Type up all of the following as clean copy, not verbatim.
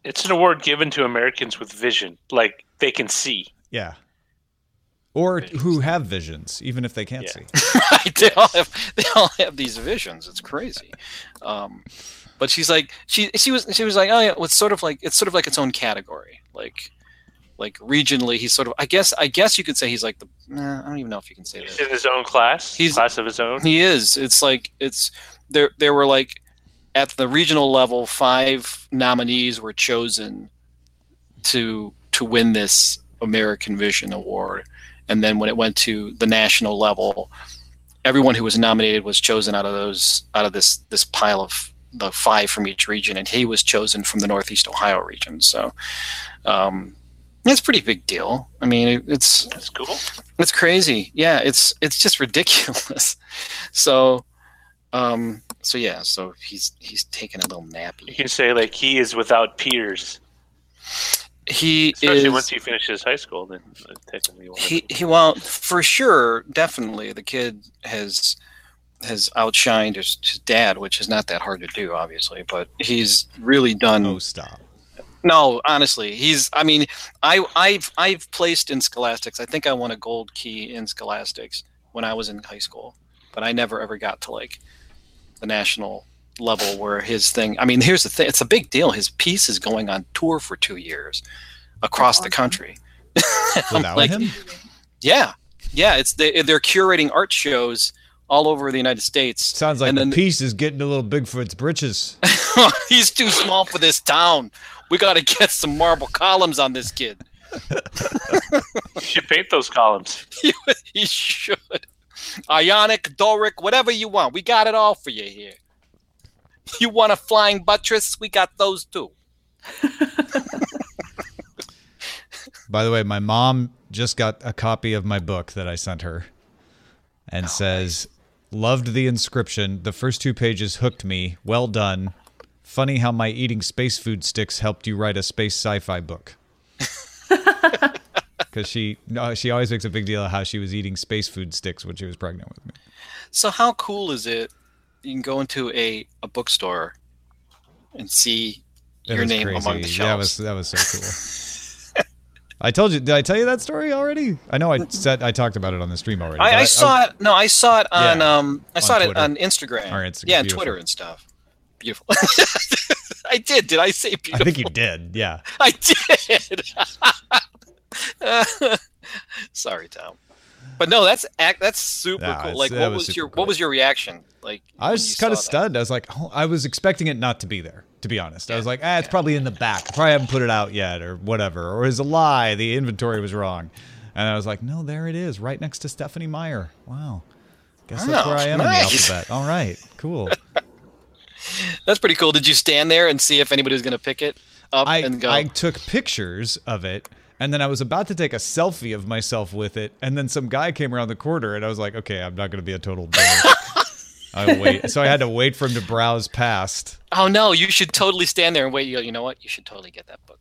It's an award given to Americans with vision, like they can see. Yeah. Or who have visions, even if they can't see. Right. They all have these visions. It's crazy. But she's like she was like, oh yeah, it's sort of like its own category. Like regionally, he's sort of I guess you could say he's like I don't even know if you can say He's that. in his own class. Class of his own. He is. It's like there were like at the regional level 5 nominees were chosen to win this American Vision Award. And then when it went to the national level, everyone who was nominated was chosen out of this pile of the 5 from each region, and he was chosen from the Northeast Ohio region. So it's a pretty big deal. I mean, that's cool. It's crazy. Yeah, it's just ridiculous. So he's taking a little nappy. You can say like he is without peers. Especially once he finishes high school, then technically he well for sure, definitely the kid has outshined his dad, which is not that hard to do, obviously, but he's really done. Oh, stop. No, honestly, I've placed in Scholastics. I think I won a gold key in Scholastics when I was in high school, but I never ever got to like the national level where his thing. I mean, here's the thing: it's a big deal. His piece is going on tour for 2 years across the country. Without him? Yeah. They're curating art shows all over the United States. Sounds like the piece is getting a little big for its britches. He's too small for this town. We got to get some marble columns on this kid. You should paint those columns. He should. Ionic, Doric, whatever you want. We got it all for you here. You want a flying buttress? We got those too. By the way, my mom just got a copy of my book that I sent her and says, loved the inscription. The first 2 pages hooked me. Well done. Funny how my eating space food sticks helped you write a space sci-fi book. Because she always makes a big deal of how she was eating space food sticks when she was pregnant with me. So how cool is it? You can go into a bookstore and see your name crazy. among the shelves. Yeah, that was so cool. I told you. Did I tell you that story already? I know I talked about it on the stream already. I saw it. No, I saw it on. Yeah, I saw Twitter. it on Instagram. Or Instagram. Yeah, Beautiful. Twitter and stuff. Beautiful. I did. Did I say beautiful? I think you did. Yeah. I did. Sorry, Tom. But no, that's super cool. Like, what was your reaction? Like, I was kind of stunned. I was like, I was expecting it not to be there. To be honest, I was like, it's probably in the back. I probably haven't put it out yet, or whatever. Or it's a lie. The inventory was wrong. And I was like, no, there it is, right next to Stephanie Meyer. Wow. Guess that's where I am in the alphabet. All right, cool. That's pretty cool. Did you stand there and see if anybody was going to pick it up and go? I took pictures of it, and then I was about to take a selfie of myself with it, and then some guy came around the corner, and I was like, okay, I'm not going to be a total dick. So I had to wait for him to browse past. Oh no, you should totally stand there and wait. You know what? You should totally get that book.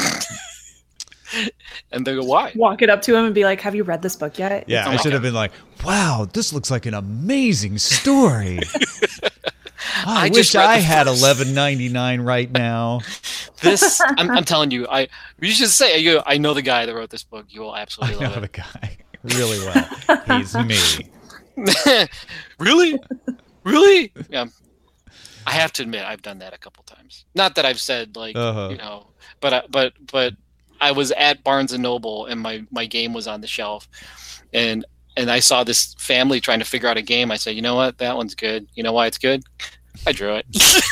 And they go, why? Walk it up to him and be like, have you read this book yet? Yeah, I should have been like, wow, this looks like an amazing story. I wish I had $11.99 right now. This, I'm telling you, you should say, I know the guy that wrote this book. You will absolutely love it. I know the guy really well. He's me. Really? Really? Yeah. I have to admit, I've done that a couple times. Not that I've said but I was at Barnes and Noble and my game was on the shelf, and I saw this family trying to figure out a game. I said, you know what? That one's good. You know why it's good? I drew it.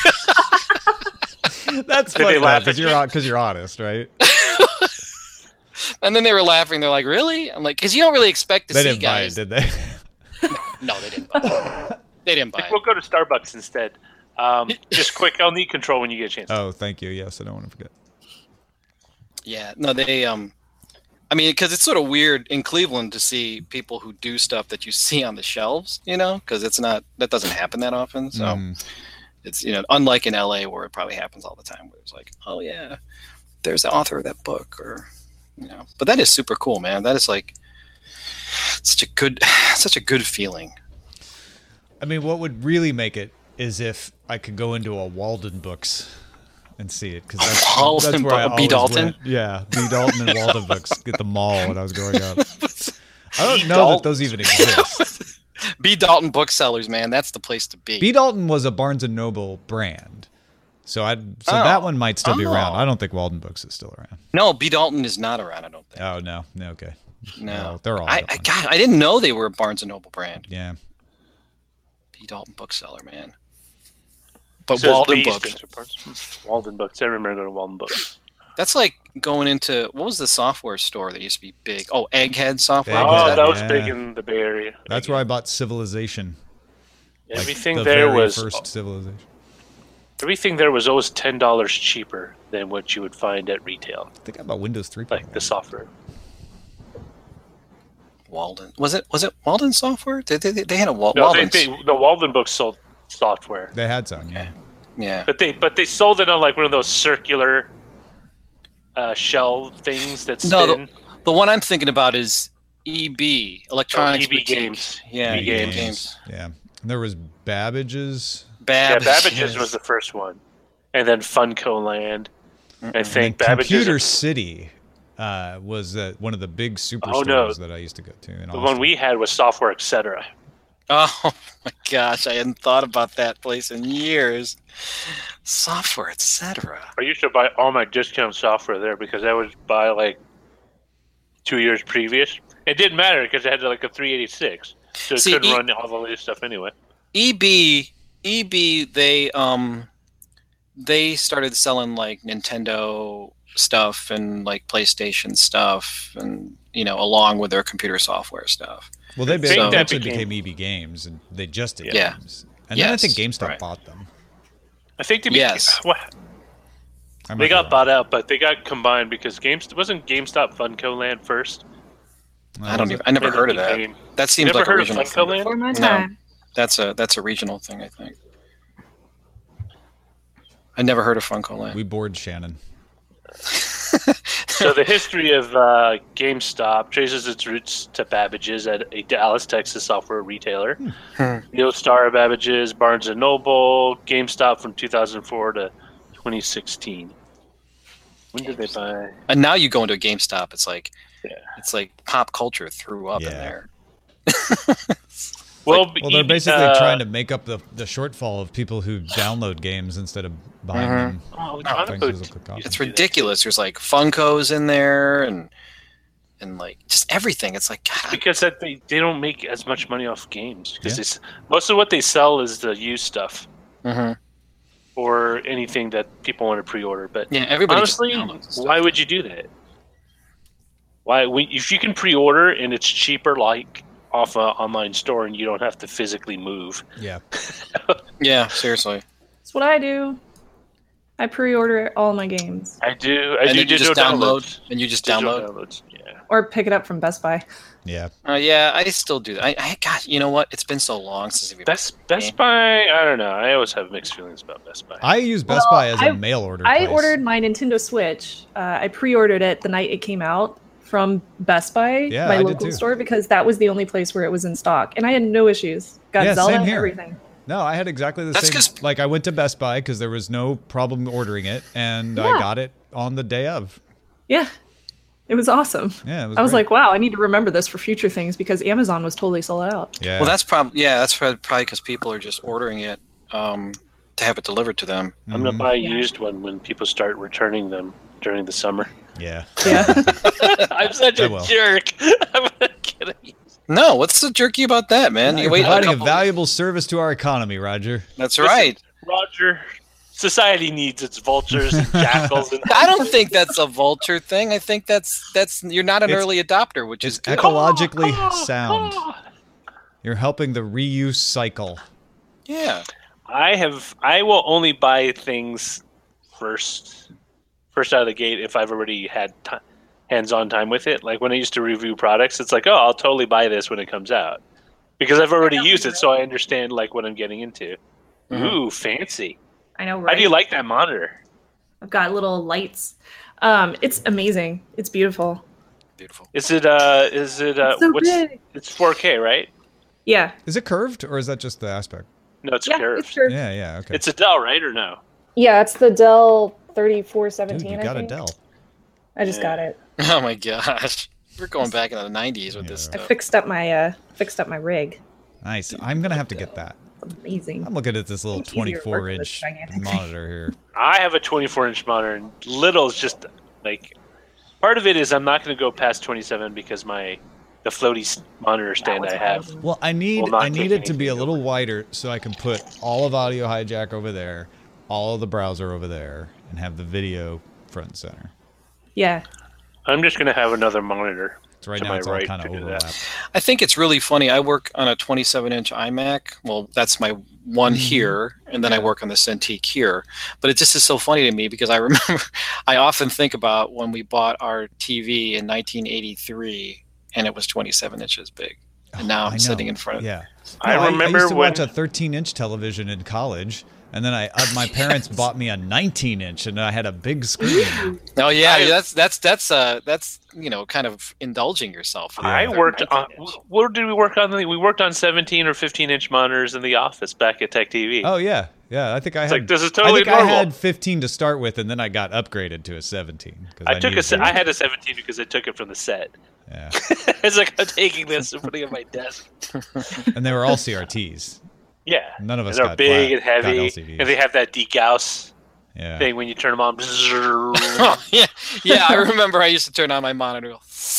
That's funny because you're honest, right? And then they were laughing. They're like, really? I'm like, because you don't really expect to see guys. They didn't buy it, did they? No, they didn't buy it. They didn't buy it. We'll go to Starbucks instead. Just quick, I'll need control when you get a chance. Oh, thank you. Yes, I don't want to forget. Yeah, no, they, I mean, because it's sort of weird in Cleveland to see people who do stuff that you see on the shelves, because that doesn't happen that often. So it's, unlike in LA where it probably happens all the time, where it's like, oh yeah, there's the author of that book, or, but that is super cool, man. That is like such a good feeling. I mean, what would really make it is if I could go into a Walden Books and see it because that's Walden where I Book- B. always Dalton? went. Yeah, B. Dalton and Walden Books at the mall when I was growing up. I don't B. know Dalton. that those even exist. B. Dalton Booksellers, man, that's the place to be. B. Dalton was a Barnes and Noble brand, so that one might still be around. Oh. I don't think Walden Books is still around. No, B. Dalton is not around, I don't think. Oh no, okay. No. They're all. I gone. God, I didn't know they were a Barnes & Noble brand. Yeah. B. Dalton Bookseller, man. But Says Walden B Books. stands for Barnes. Walden Books. I remember going to Walden Books. That's like going into, what was the software store that used to be big? Oh, Egghead Software. Egghead. Oh, Was that was Yeah. big in the Bay Area. That's where I bought Civilization. Like, Everything the there very was first Civilization. everything there was always $10 cheaper than what you would find at retail, I think I bought Windows 3. like the software. Walden. Was it Walden Software? They had a No, Walden. the Walden Books sold software, They had some. Yeah. Yeah. but they sold it on like one of those circular shell things that's No, thin. the one I'm thinking about is EB, Electronics EB Boutique. Games. Yeah, EB EB Games. Games. Yeah. And there was Babbage's. Yeah, Babbage's. Babbage's was the first one, and then Funco Land. I think And Babbage's. Computer City was one of the big superstores Oh, no. that I used to go to. In The Austin. one we had was Software Etc. Oh my gosh, I hadn't thought about that place in years. Software, etc. I used to buy all my discount software there because I would buy like 2 years previous. It didn't matter because it had like a 386, so it See, couldn't run all the latest stuff anyway. EB, they started selling like Nintendo stuff and like PlayStation stuff, and along with their computer software stuff. Well, they think that eventually became- became EB Games, and they just did Yeah. games. And then I Yes, think GameStop right. bought them. I think Yes. I might they be got wrong. bought out, but they got combined because wasn't GameStop Funco Land first? I never heard of that. That seems never like a heard of regional Funco thing. Land? For my No. time. That's a regional thing, I think. I never heard of Funko Land. We bored Shannon. So the history of GameStop traces its roots to Babbage's at a Dallas, Texas software retailer. Neil Star Babbage's, Barnes & Noble, GameStop from 2004 to 2016. When did they buy? And now you go into a GameStop, it's like Yeah. it's like pop culture threw up in Yeah. there. Well, Well, they're basically trying to make up the shortfall of people who download games instead of buying them. Oh, Thanks, physical copy. It's ridiculous. There's like Funkos in there and like just everything. It's like God, because they don't make as much money off games because Yeah. most of what they sell is the used stuff Mhm. or anything that people want to pre-order. But Yeah, everybody just honestly, downloads stuff. why would you do that? If you can pre-order and it's cheaper, like off an online store, and you don't have to physically move. Yeah. Yeah, seriously. That's what I do. I pre-order all my games I do. And then you digital just download downloads. and you just Digital download. downloads. Yeah. or pick it up from Best Buy. Yeah. Yeah, I still do that. I God, you know what? It's been so long since we Best Buy. I don't know. I always have mixed feelings about Best Buy. I use Best Well, Buy as a mail order I place. ordered my Nintendo Switch. I pre-ordered it the night it came out from Best Buy, Yeah, my I did local too. store, because that was the only place where it was in stock, and I had no issues. Got Yeah, Zelda same and here. everything. No, I had exactly the That's same. 'cause- Like, I went to Best Buy because there was no problem ordering it, and I Yeah. got it on the day of. Yeah, it was awesome. Yeah, it was I was great. like, wow, I need to remember this for future things because Amazon was totally sold out. Yeah. Well, that's probably because people are just ordering it to have it delivered to them. I'm gonna buy a used one when people start returning them during the summer. Yeah. Yeah. I'm such I a will. jerk. I'm kidding. No, what's so jerky about that, man? You're You wait providing a couple- valuable service to our economy, Roger. That's Listen, right. Roger. Society needs its vultures and jackals. And I don't think that's a vulture thing. I think that's you're not an It's- early adopter, which It's is good. ecologically sound. You're helping the reuse cycle. Yeah. I will only buy things first out of the gate if I've already had hands-on time with it. Like when I used to review products, it's like, oh, I'll totally buy this when it comes out because I've already used it, so I understand like what I'm getting into. Ooh, fancy! I know, right? How do you like that monitor? I've got little lights. It's amazing. It's beautiful. Beautiful. Is it It's so big. It's 4K, right? Yeah. Is it curved, or is that just the aspect? No, it's Yeah, curved. it's curved. Yeah, yeah, okay. It's a Dell, right, or no? Yeah, it's the Dell 3417. Dude, you I got a think. Dell. I just got it. Oh my gosh, we're going back into the '90s with this Yeah. I stuff. fixed up my rig. Nice. I'm gonna have to get that. It's amazing. I'm looking at this little It's easier to work with 24-inch this gigantic monitor here. I have a 24-inch monitor, and little is just like part of it is I'm not going to go past 27 because the floaty monitor stand was I have. awesome. Well, I need Will not I need take it to be a anything little wider so I can put all of Audio Hijack over there, all of the browser over there, and have the video front and center. Yeah. I'm just going to have another monitor. So right To now my it's all right kind to of do that. overlapped. I think it's really funny. I work on a 27-inch iMac. Well, that's my one here, and then I work on the Cintiq here. But it just is so funny to me because I remember, I often think about when we bought our TV in 1983, and it was 27 inches big. And now I I'm know. sitting in front of Yeah. I No, remember I used to when- watch a 13-inch television in college, and then my parents bought me a 19-inch, and I had a big screen. Oh yeah, I- that's kind of indulging yourself. I worked on. What did we work on? We worked on 17 or 15-inch monitors in the office back at Tech TV. Oh yeah, yeah. I think I had. like, this is totally I think normal. I had 15 to start with, and then I got upgraded to a 17. 'cause I took needed I to- had a 17 because I took it from the set. Yeah, It's like I'm taking this and putting it on my desk. and they were all CRTs. Yeah, None of us and they're got big flat- and heavy, got LCDs. and they have that degauss Yeah. thing when you turn them on. Oh, yeah. I remember I used to turn on my monitor.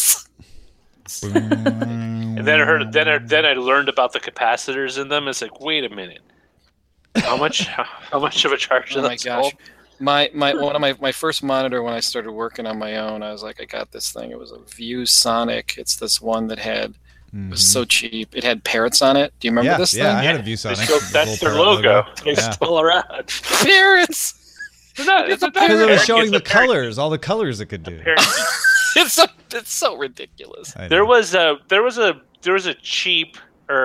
And then I learned about the capacitors in them. It's like, wait a minute, how much of a charge? Oh is my that gosh. called? One of my first monitor when I started working on my own, I was like, I got this thing. It was a ViewSonic. It's this one that it was so cheap. It had parrots on it. Do you remember Yeah, this yeah, I thing? had a ViewSonic. So with that's a their little logo. parrot They're Yeah. still around. Parrots. It's not, it's a Because it parrot. was showing It's the a parrot. colors, all the colors it could do. Parrot. It's so ridiculous. I know. There was a cheap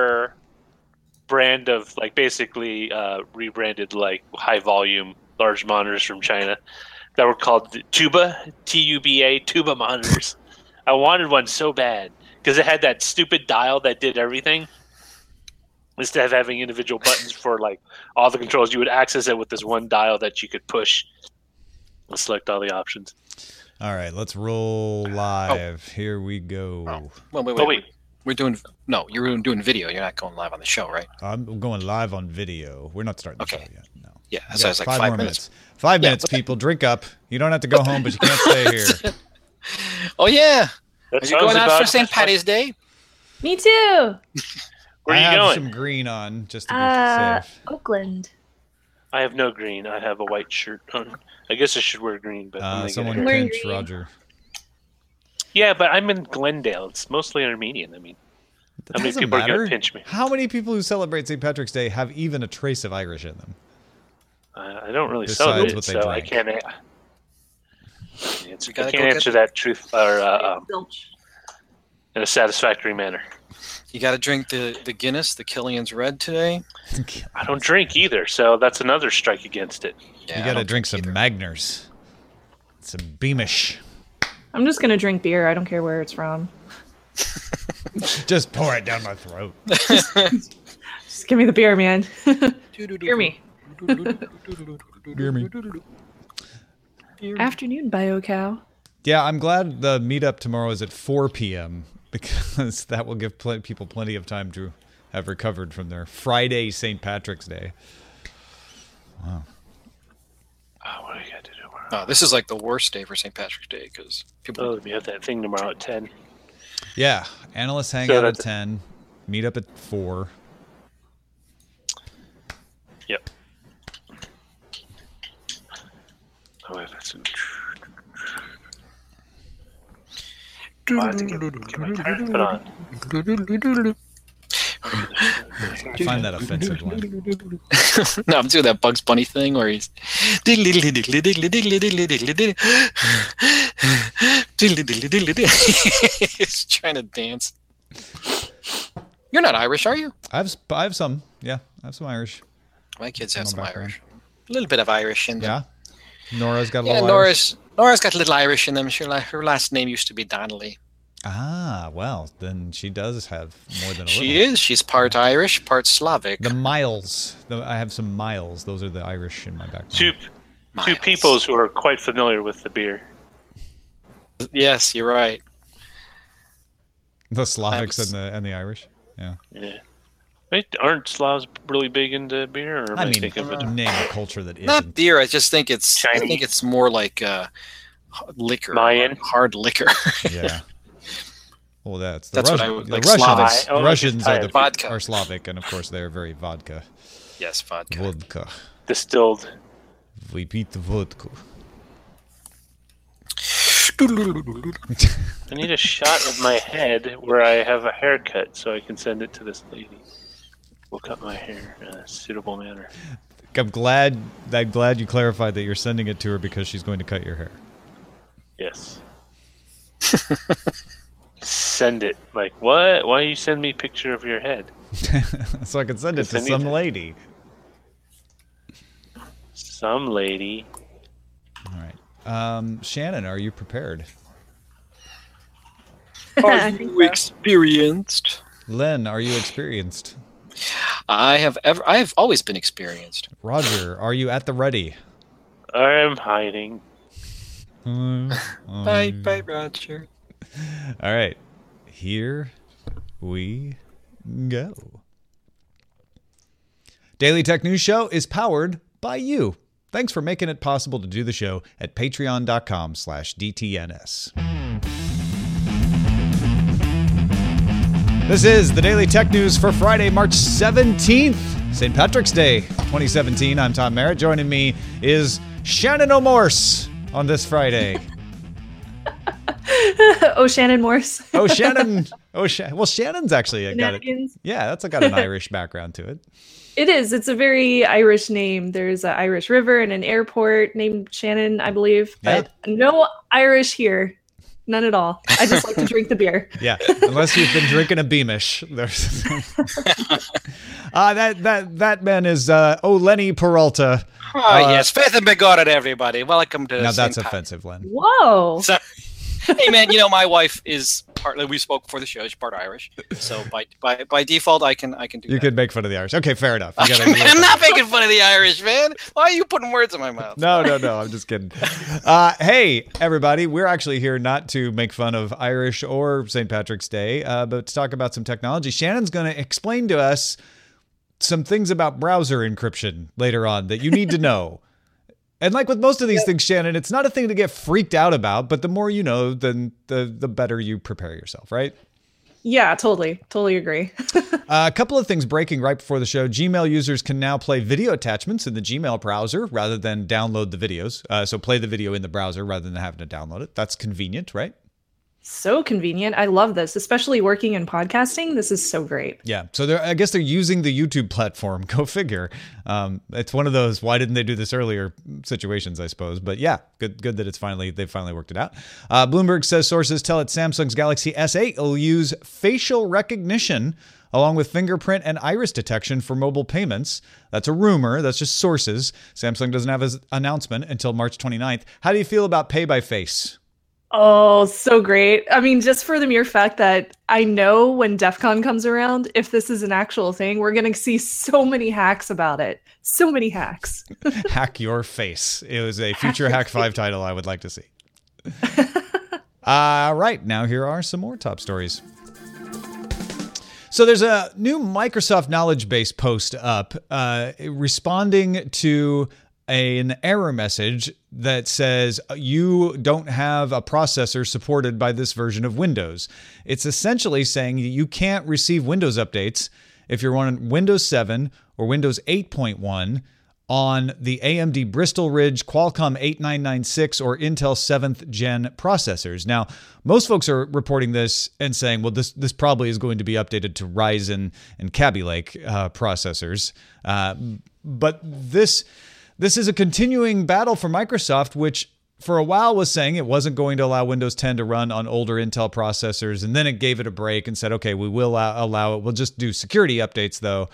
brand of like basically rebranded like high volume large monitors from China that were called Tuba Tuba monitors. I wanted one so bad because it had that stupid dial that did everything. Instead of having individual buttons for like all the controls, you would access it with this one dial that you could push and select all the options. All right, let's roll live. Here we go. Well, Oh wait, We're doing you're doing video. You're not going live on the show, right? I'm going live on video. We're not starting the Okay. show yet. No. Yeah, We so got it's like 5 5 more minutes. 5 Yeah, minutes, but that- people. Drink up. You don't have to go home, but you can't stay here. Oh yeah, that are you sounds going out about for St. Patty's Day? Me too. Where I are you have going? some green on just to be safe. Oakland. I have no green. I have a white shirt on. I guess I should wear green, but I'm gonna get Someone hair. Wearing pinch green. Roger. Yeah, but I'm in Glendale. It's mostly Armenian. I mean, That how many doesn't people are matter. gonna pinch me? How many people who celebrate St. Patrick's Day have even a trace of Irish in them? I don't really Besides celebrate, what they so I drink. can't. You I gotta can't go get- answer that truth or Zilch. in a satisfactory manner. You got to drink the Guinness, the Killian's Red today. I don't drink either, so that's another strike against it. Yeah, You I got to don't drink some either. Magners. Some Beamish. I'm just gonna drink beer. I don't care where it's from. Just pour it down my throat. Just give me the beer, man. Hear me. Beer me. Afternoon, BioCow. Yeah, I'm glad the meetup tomorrow is at 4 p.m. because that will give people plenty of time to have recovered from their Friday St. Patrick's Day. Oh, what do I got to do tomorrow? Oh, this is like the worst day for St. Patrick's Day because people. Oh, we have that thing tomorrow at 10. Yeah, analysts hang So out at that's- 10, meet up at 4. Yep. Oh, wait, that's I have to get my tires put on. I find that offensive one. No, I'm doing that Bugs Bunny thing where he's. He's trying to dance. You're not Irish, are you? I have some. Yeah, I have some Irish. My kids have No some background. Irish. A little bit of Irish in them. Yeah. Nora's got a Yeah, little Irish. Nora's got a little Irish in them. Her last name used to be Donnelly. Ah, well, then she does have more than a little. She is. She's part Irish, part Slavic. The Miles. I have some Miles. Those are the Irish in my background. Two peoples who are quite familiar with the beer. Yes, you're right. The Slavics and the Irish. Yeah. Yeah. Wait, aren't Slavs really big into beer? Or am I thinking of it? Name a culture that Not isn't. beer. I just think it's. Chinese. I think it's more like liquor. Mayan? Hard liquor. Yeah. Well, that's That's what I the would like. Russians. Slavic. The Oh, Russians are just vodka. are Slavic, and of course they are very vodka. Yes, vodka. Vodka. Distilled. We beat the vodka. I need a shot of my head where I have a haircut so I can send it to this lady. We'll cut my hair in a suitable manner. I'm glad you clarified that you're sending it to her because she's going to cut your hair. Yes. Send it. Like, what? Why you send me a picture of your head? So I can send it to Send it some to- lady. Some lady. All right. Shannon, are you prepared? Are I you think so. experienced? Len, are you experienced? I have always been experienced. Roger, are you at the ready? I'm hiding. Bye, Roger. All right. Here we go. Daily Tech News Show is powered by you. Thanks for making it possible to do the show at patreon.com/DTNS. This is the Daily Tech News for Friday, March 17th, St. Patrick's Day 2017. I'm Tom Merritt. Joining me is Shannon O'Morse on this Friday. Oh, Shannon Morse. Oh, Shannon. Well, Shannon's actually got it. Shenanigans. Yeah, that's got an Irish background to it. It is. It's a very Irish name. There's an Irish river and an airport named Shannon, I believe. But no Irish here. None at all. I just like to drink the beer. Yeah, unless you've been drinking a Beamish. There's that man is Lenny Peralta. Oh, yes. Faith and be God, everybody. Welcome to Now St. that's Pat- offensive, Len. Whoa. So, hey, man, my wife is partly, we spoke before the show, she's part Irish. So by default, I can do You that. could make fun of the Irish. Okay, fair enough. You gotta- I'm not making fun of the Irish, man. Why are you putting words in my mouth? No, I'm just kidding. Hey, everybody, we're actually here not to make fun of Irish or St. Patrick's Day, but to talk about some technology. Shannon's going to explain to us some things about browser encryption later on that you need to know. And like with most of these things, Shannon, it's not a thing to get freaked out about, but the more you know, then the better you prepare yourself, right? Yeah, totally. Totally agree. A couple of things breaking right before the show. Gmail users can now play video attachments in the Gmail browser rather than download the videos. So play the video in the browser rather than having to download it. That's convenient, right? So convenient. I love this, especially working in podcasting. This is so great. Yeah. So I guess they're using the YouTube platform. Go figure. It's one of those why didn't they do this earlier situations, I suppose. But yeah, good that they finally worked it out. Bloomberg says sources tell it Samsung's Galaxy S8 will use facial recognition along with fingerprint and iris detection for mobile payments. That's a rumor. That's just sources. Samsung doesn't have an announcement until March 29th. How do you feel about pay by face? Oh, so great. I mean, just for the mere fact that I know when DEF CON comes around, if this is an actual thing, we're going to see so many hacks about it. So many hacks. Hack Your Face. It was a future Hack 5 title I would like to see. Right, now here are some more top stories. So there's a new Microsoft knowledge base post up responding to an error message that says you don't have a processor supported by this version of Windows. It's essentially saying you can't receive Windows updates if you're on Windows 7 or Windows 8.1 on the AMD Bristol Ridge Qualcomm 8996 or Intel 7th Gen processors. Now, most folks are reporting this and saying, well, this probably is going to be updated to Ryzen and Kaby Lake processors. But this is a continuing battle for Microsoft, which for a while was saying it wasn't going to allow Windows 10 to run on older Intel processors. And then it gave it a break and said, okay, we will allow it. We'll just do security updates, though.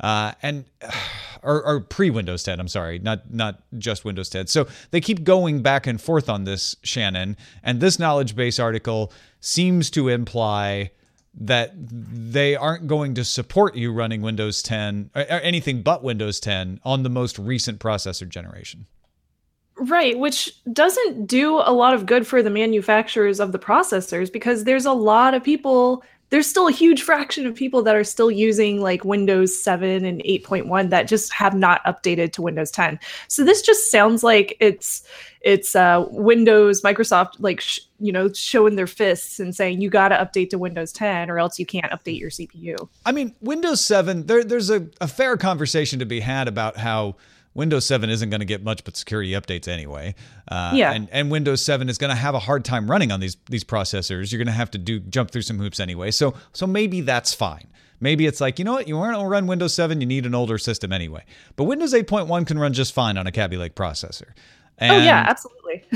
Or pre-Windows 10, I'm sorry, not just Windows 10. So they keep going back and forth on this, Shannon. And this knowledge base article seems to imply that they aren't going to support you running Windows 10 or anything but Windows 10 on the most recent processor generation. Right, which doesn't do a lot of good for the manufacturers of the processors because there's a lot of people, there's still a huge fraction of people that are still using like Windows 7 and 8.1 that just have not updated to Windows 10. So this just sounds like it's Windows, Microsoft, like showing their fists and saying you got to update to Windows 10 or else you can't update your CPU. I mean, Windows 7, there's a fair conversation to be had about how Windows 7 isn't going to get much but security updates anyway. And Windows 7 is going to have a hard time running on these processors. You're going to have to jump through some hoops anyway. So maybe that's fine. Maybe it's like, you know what? You want to run Windows 7, you need an older system anyway. But Windows 8.1 can run just fine on a Kaby Lake processor. And yeah, absolutely.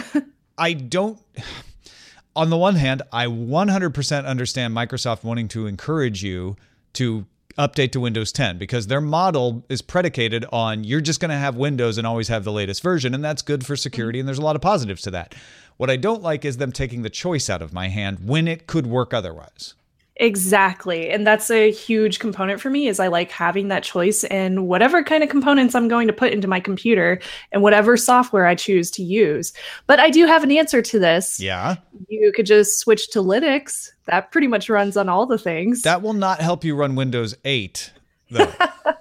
On the one hand, I 100% understand Microsoft wanting to encourage you to update to Windows 10 because their model is predicated on you're just going to have Windows and always have the latest version, and that's good for security, and there's a lot of positives to that. What I don't like is them taking the choice out of my hand when it could work otherwise. Exactly. And that's a huge component for me is I like having that choice in whatever kind of components I'm going to put into my computer and whatever software I choose to use. But I do have an answer to this. Yeah. You could just switch to Linux. That pretty much runs on all the things. That will not help you run Windows 8, though.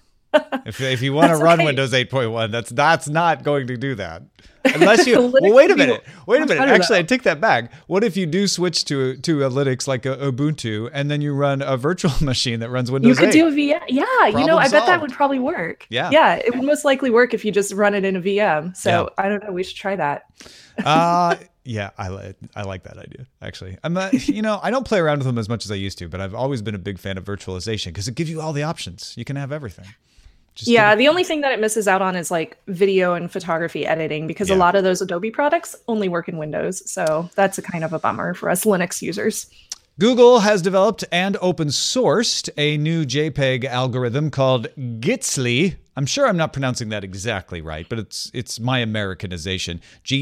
If you want to run Windows 8.1, that's not going to do that. Unless you well, wait a minute. Actually, I take that back. What if you do switch to a Linux like a Ubuntu, and then you run a virtual machine that runs Windows 8? You could do a VM. Yeah, I bet that would probably work. Yeah, it would most likely work if you just run it in a VM. So I don't know. We should try that. Yeah, I like that idea. Actually, I'm I don't play around with them as much as I used to, but I've always been a big fan of virtualization because it gives you all the options. You can have everything. The only thing that it misses out on is like video and photography editing because a lot of those Adobe products only work in Windows. So that's a kind of a bummer for us Linux users. Google has developed and open sourced a new JPEG algorithm called Gitsly. I'm sure I'm not pronouncing that exactly right, but it's my Americanization,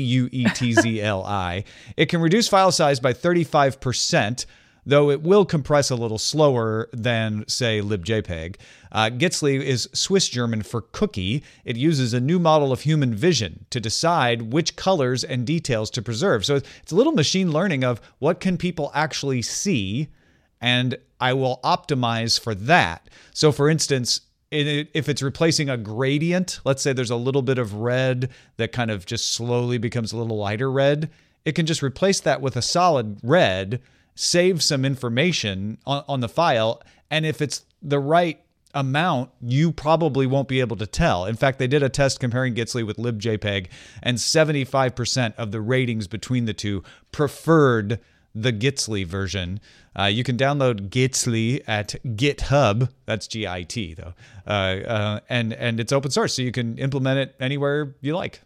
Guetzli. It can reduce file size by 35%, though it will compress a little slower than, say, libjpeg. Gitsly is Swiss German for cookie. It uses a new model of human vision to decide which colors and details to preserve. So it's a little machine learning of what can people actually see, and I will optimize for that. So, for instance, if it's replacing a gradient, let's say there's a little bit of red that kind of just slowly becomes a little lighter red, it can just replace that with a solid red, save some information on the file, and if it's the right amount, you probably won't be able to tell. In fact, they did a test comparing Gitsly with libjpeg, and 75% of the ratings between the two preferred the Gitsly version. You can download Gitsly at GitHub. That's GIT, though. And it's open source, so you can implement it anywhere you like.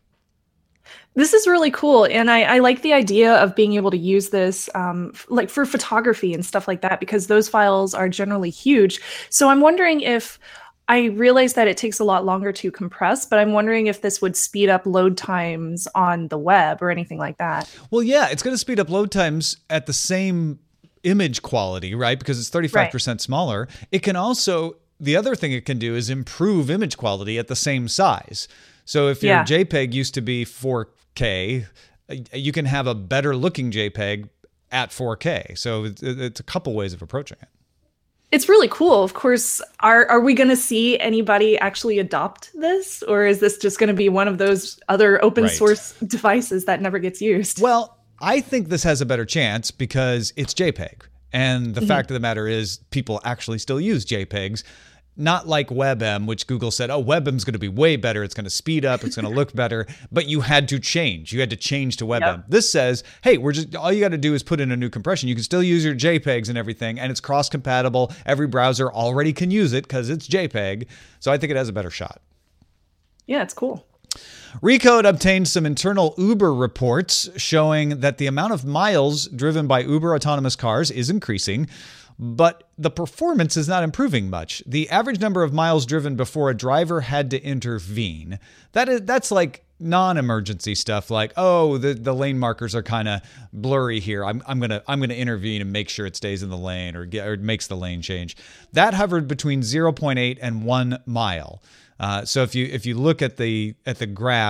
This is really cool. And I like the idea of being able to use this like for photography and stuff like that, because those files are generally huge. So I'm wondering if I realize that it takes a lot longer to compress, but I'm wondering if this would speed up load times on the web or anything like that. Well, yeah, it's going to speed up load times at the same image quality, right? Because it's 35% smaller. It can also, the other thing it can do is improve image quality at the same size. So if your JPEG used to be 4K, you can have a better looking JPEG at 4K. So it's a couple ways of approaching it. It's really cool. Of course, are we going to see anybody actually adopt this? Or is this just going to be one of those other open source devices that never gets used? Well, I think this has a better chance because it's JPEG. And the fact of the matter is people actually still use JPEGs. Not like WebM, which Google said, oh, WebM's going to be way better. It's going to speed up. It's going to look better. But you had to change. You had to change to WebM. Yep. This says, hey, all you got to do is put in a new compression. You can still use your JPEGs and everything, and it's cross-compatible. Every browser already can use it because it's JPEG. So I think it has a better shot. Yeah, it's cool. Recode obtained some internal Uber reports showing that the amount of miles driven by Uber autonomous cars is increasing, but the performance is not improving much. The average number of miles driven before a driver had to intervene. That's like non-emergency stuff, like, oh, the lane markers are kind of blurry here. I'm gonna intervene and make sure it stays in the lane or makes the lane change. That hovered between 0.8 and 1 mile. So if you look at the graph,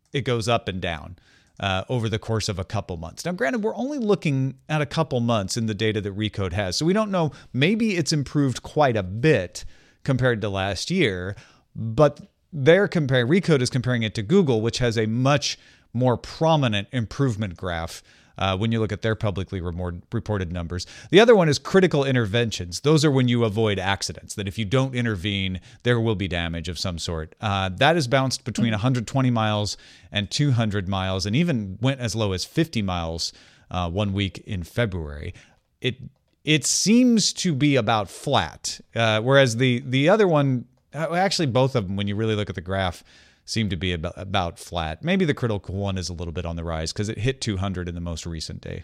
it goes up and down over the course of a couple months. Now, granted, we're only looking at a couple months in the data that Recode has, so we don't know. Maybe it's improved quite a bit compared to last year, but Recode is comparing it to Google, which has a much more prominent improvement graph when you look at their publicly reported numbers. The other one is critical interventions. Those are when you avoid accidents, that if you don't intervene, there will be damage of some sort. That has bounced between 120 miles and 200 miles, and even went as low as 50 miles 1 week in February. It seems to be about flat, whereas the other one, actually both of them, when you really look at the graph, seem to be about flat. Maybe the critical one is a little bit on the rise because it hit 200 in the most recent day.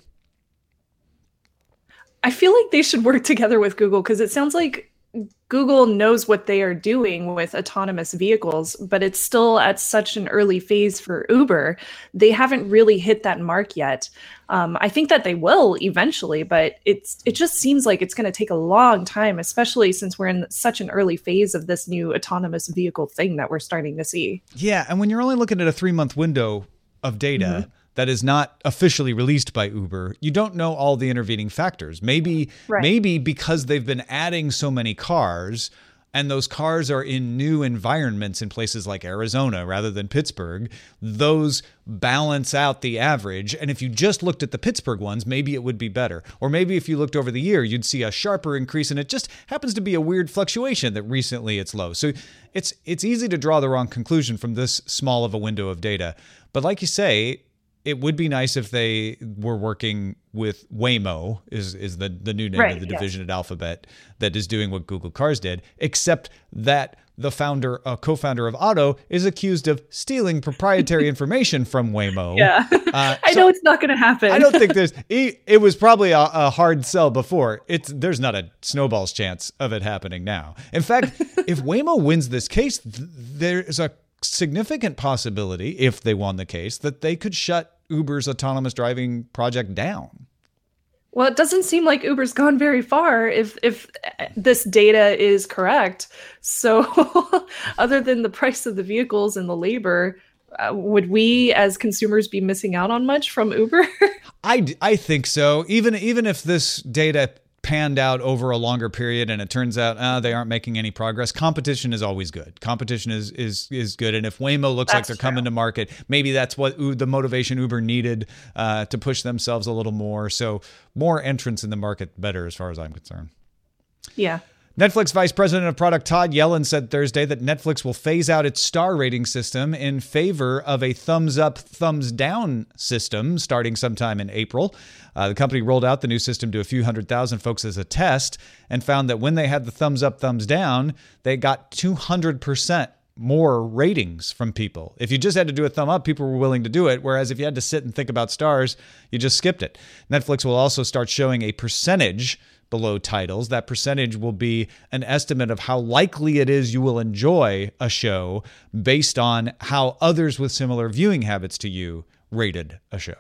I feel like they should work together with Google because it sounds like Google knows what they are doing with autonomous vehicles, but it's still at such an early phase for Uber. They haven't really hit that mark yet. I think that they will eventually, but it just seems like it's going to take a long time, especially since we're in such an early phase of this new autonomous vehicle thing that we're starting to see. Yeah, and when you're only looking at a 3-month window of data that is not officially released by Uber, you don't know all the intervening factors. Maybe because they've been adding so many cars, and those cars are in new environments in places like Arizona rather than Pittsburgh, those balance out the average. And if you just looked at the Pittsburgh ones, maybe it would be better. Or maybe if you looked over the year, you'd see a sharper increase, and it just happens to be a weird fluctuation that recently it's low. So it's easy to draw the wrong conclusion from this small of a window of data. But like you say, it would be nice if they were working with Waymo, is the new name of the division at Alphabet that is doing what Google Cars did, except that the co-founder of Otto is accused of stealing proprietary information from Waymo. Yeah, I know it's not going to happen. I don't think it was probably a hard sell before. There's not a snowball's chance of it happening now. In fact, if Waymo wins this case, there's a significant possibility, if they won the case, that they could shut Uber's autonomous driving project down. Well, it doesn't seem like Uber's gone very far if this data is correct. So other than the price of the vehicles and the labor, would we as consumers be missing out on much from Uber? I think so. Even if this data panned out over a longer period and it turns out they aren't making any progress, competition is always good. Competition is good. And if Waymo looks like they're coming to market, maybe that's what the motivation Uber needed to push themselves a little more. So more entrants in the market, better as far as I'm concerned. Yeah. Netflix Vice President of Product Todd Yellen said Thursday that Netflix will phase out its star rating system in favor of a thumbs up, thumbs down system starting sometime in April. The company rolled out the new system to a few 100,000 folks as a test and found that when they had the thumbs up, thumbs down, they got 200% more ratings from people. If you just had to do a thumb up, people were willing to do it. Whereas if you had to sit and think about stars, you just skipped it. Netflix will also start showing a percentage below titles. That percentage will be an estimate of how likely it is you will enjoy a show based on how others with similar viewing habits to you rated a show.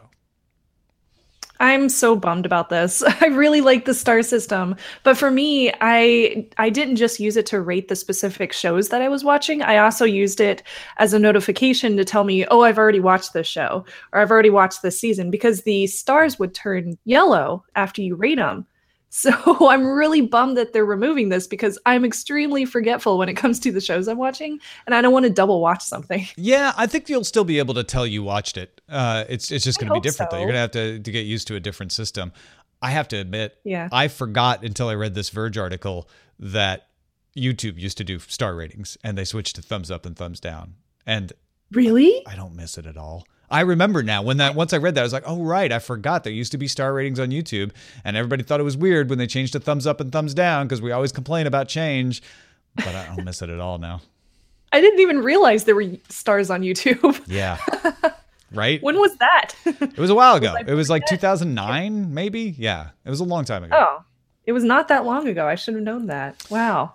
I'm so bummed about this. I really like the star system, but for me, I didn't just use it to rate the specific shows that I was watching. I also used it as a notification to tell me, oh, I've already watched this show or I've already watched this season, because the stars would turn yellow after you rate them. So I'm really bummed that they're removing this because I'm extremely forgetful when it comes to the shows I'm watching, and I don't want to double watch something. Yeah, I think you'll still be able to tell you watched it. It's just going to be different, though. You're going to have to get used to a different system. I have to admit, I forgot until I read this Verge article that YouTube used to do star ratings, and they switched to thumbs up and thumbs down. And really? I don't miss it at all. I remember now once I read that, I was like, oh, right. I forgot there used to be star ratings on YouTube, and everybody thought it was weird when they changed to thumbs up and thumbs down because we always complain about change, but I don't miss it at all now. I didn't even realize there were stars on YouTube. Yeah. Right? When was that? It was a while ago. It was like 2009, maybe? Yeah. It was a long time ago. Oh, it was not that long ago. I should have known that. Wow.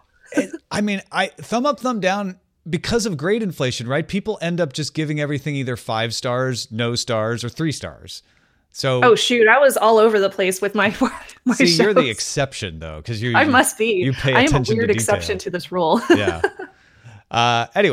Thumb up, thumb down. Because of grade inflation, right? People end up just giving everything either 5 stars, no stars, or 3 stars. So, oh shoot, I was all over the place with my see, shows. You're the exception though, because I must be. You pay I attention am a weird to exception to this rule. Yeah. Anyway,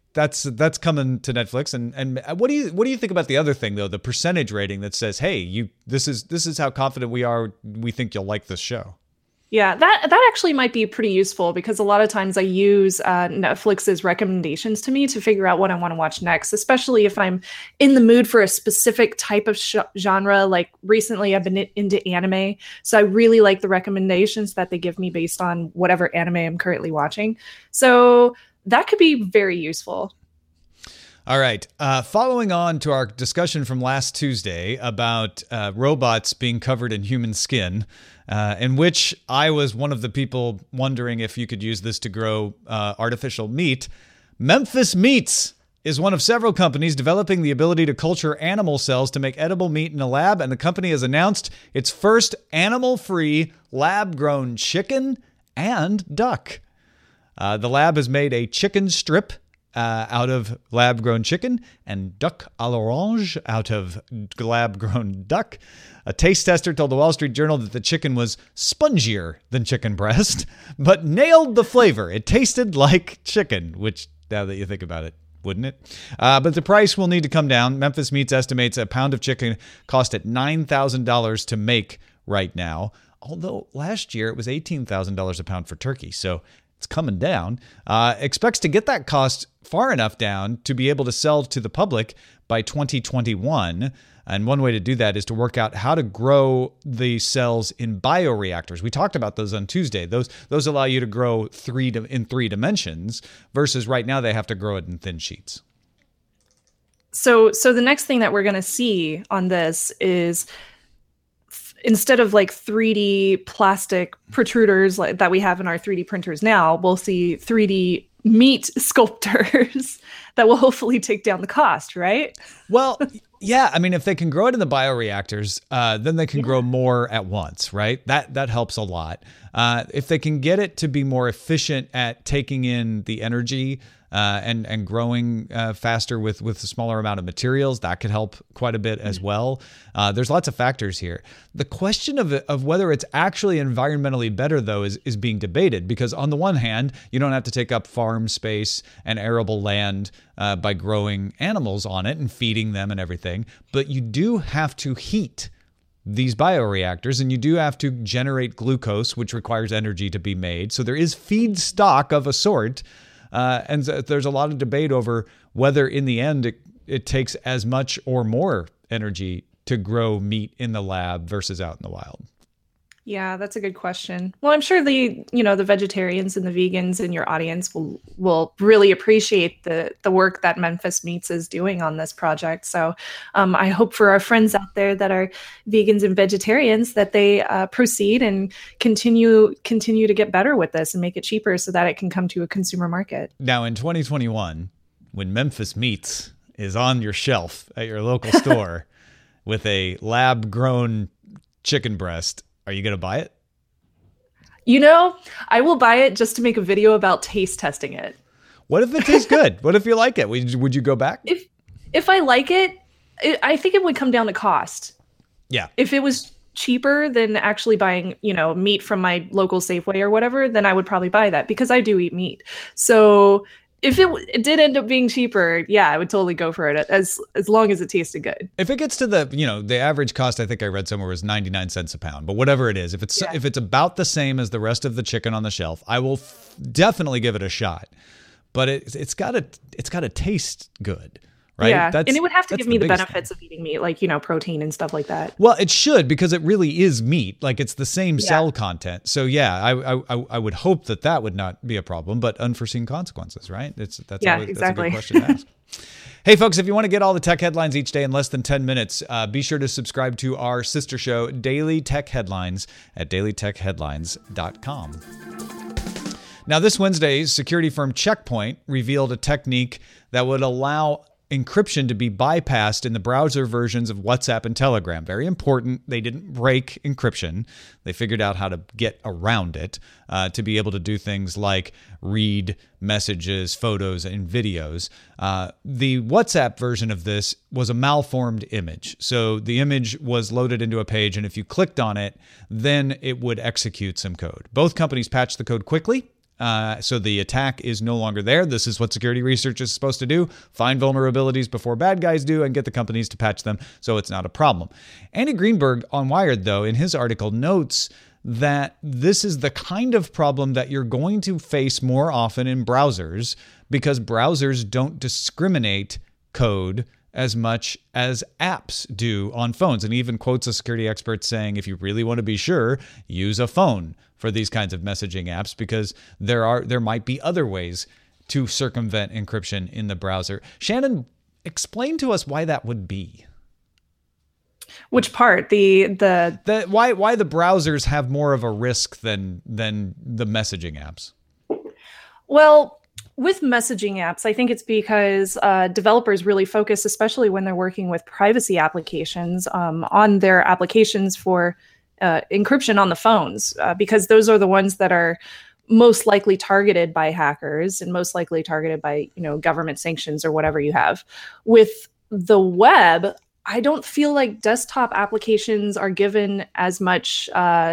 that's coming to Netflix. And what do you think about the other thing though, the percentage rating that says, hey, this is how confident we think you'll like this show? Yeah, that actually might be pretty useful because a lot of times I use Netflix's recommendations to me to figure out what I want to watch next, especially if I'm in the mood for a specific type of genre. Like recently I've been into anime, so I really like the recommendations that they give me based on whatever anime I'm currently watching. So that could be very useful. All right. Following on to our discussion from last Tuesday about robots being covered in human skin, in which I was one of the people wondering if you could use this to grow artificial meat, Memphis Meats is one of several companies developing the ability to culture animal cells to make edible meat in a lab, and the company has announced its first animal-free lab-grown chicken and duck. The lab has made a chicken strip out of lab-grown chicken and duck à l'orange out of lab-grown duck. A taste tester told the Wall Street Journal that the chicken was spongier than chicken breast, but nailed the flavor. It tasted like chicken, which, now that you think about it, wouldn't it? But the price will need to come down. Memphis Meats estimates a pound of chicken cost at $9,000 to make right now, although last year it was $18,000 a pound for turkey, so it's coming down. Expects to get that cost far enough down to be able to sell to the public by 2021. And one way to do that is to work out how to grow the cells in bioreactors. We talked about those on Tuesday. Those allow you to grow in 3 dimensions versus right now they have to grow it in thin sheets. So the next thing that we're going to see on this is instead of like 3D plastic protruders that we have in our 3D printers now, we'll see 3D meat sculptors that will hopefully take down the cost, right? Well, yeah. I mean, if they can grow it in the bioreactors, then they can grow more at once, right? That helps a lot. If they can get it to be more efficient at taking in the energy and growing faster with a smaller amount of materials, that could help quite a bit as well. There's lots of factors here. The question of whether it's actually environmentally better, though, is being debated because on the one hand, you don't have to take up farm space and arable land by growing animals on it and feeding them and everything, but you do have to heat these bioreactors, and you do have to generate glucose, which requires energy to be made. So there is feedstock of a sort. And there's a lot of debate over whether in the end it takes as much or more energy to grow meat in the lab versus out in the wild. Yeah, that's a good question. Well, I'm sure the vegetarians and the vegans in your audience will really appreciate the work that Memphis Meats is doing on this project. So I hope for our friends out there that are vegans and vegetarians that they proceed and continue to get better with this and make it cheaper so that it can come to a consumer market. Now, in 2021, when Memphis Meats is on your shelf at your local store with a lab-grown chicken breast, are you going to buy it? I will buy it just to make a video about taste testing it. What if it tastes good? What if you like it? Would you go back? If I like it, I think it would come down to cost. Yeah. If it was cheaper than actually buying, meat from my local Safeway or whatever, then I would probably buy that because I do eat meat. So if it did end up being cheaper, yeah, I would totally go for it as long as it tasted good. If it gets to the average cost, I think I read somewhere was 99 cents a pound, but whatever it is, if it's about the same as the rest of the chicken on the shelf, I will definitely give it a shot. But it's got to taste good. Right? Yeah, and it would have to give me the benefits of eating meat, like, protein and stuff like that. Well, it should, because it really is meat. Like, it's the same cell content. So, yeah, I would hope that would not be a problem, but unforeseen consequences, right? That's exactly. That's a good question to ask. Hey, folks, if you want to get all the tech headlines each day in less than 10 minutes, be sure to subscribe to our sister show, Daily Tech Headlines, at dailytechheadlines.com. Now, this Wednesday, security firm Check Point revealed a technique that would allow encryption to be bypassed in the browser versions of WhatsApp and Telegram. Very important. They didn't break encryption. They figured out how to get around it to be able to do things like read messages, photos, and videos. The WhatsApp version of this was a malformed image. So the image was loaded into a page, and if you clicked on it, then it would execute some code. Both companies patched the code quickly. So the attack is no longer there. This is what security research is supposed to do: find vulnerabilities before bad guys do and get the companies to patch them, so it's not a problem. Andy Greenberg on Wired, though, in his article notes that this is the kind of problem that you're going to face more often in browsers, because browsers don't discriminate code as much as apps do on phones. And even quotes a security expert saying, if you really want to be sure, use a phone for these kinds of messaging apps, because there might be other ways to circumvent encryption in the browser. Shannon, explain to us why that would be. Which part? The why the browsers have more of a risk than the messaging apps? Well, with messaging apps, I think it's because developers really focus, especially when they're working with privacy applications, on their applications for encryption on the phones, because those are the ones that are most likely targeted by hackers and most likely targeted by, government sanctions or whatever you have. With the web, I don't feel like desktop applications are given as much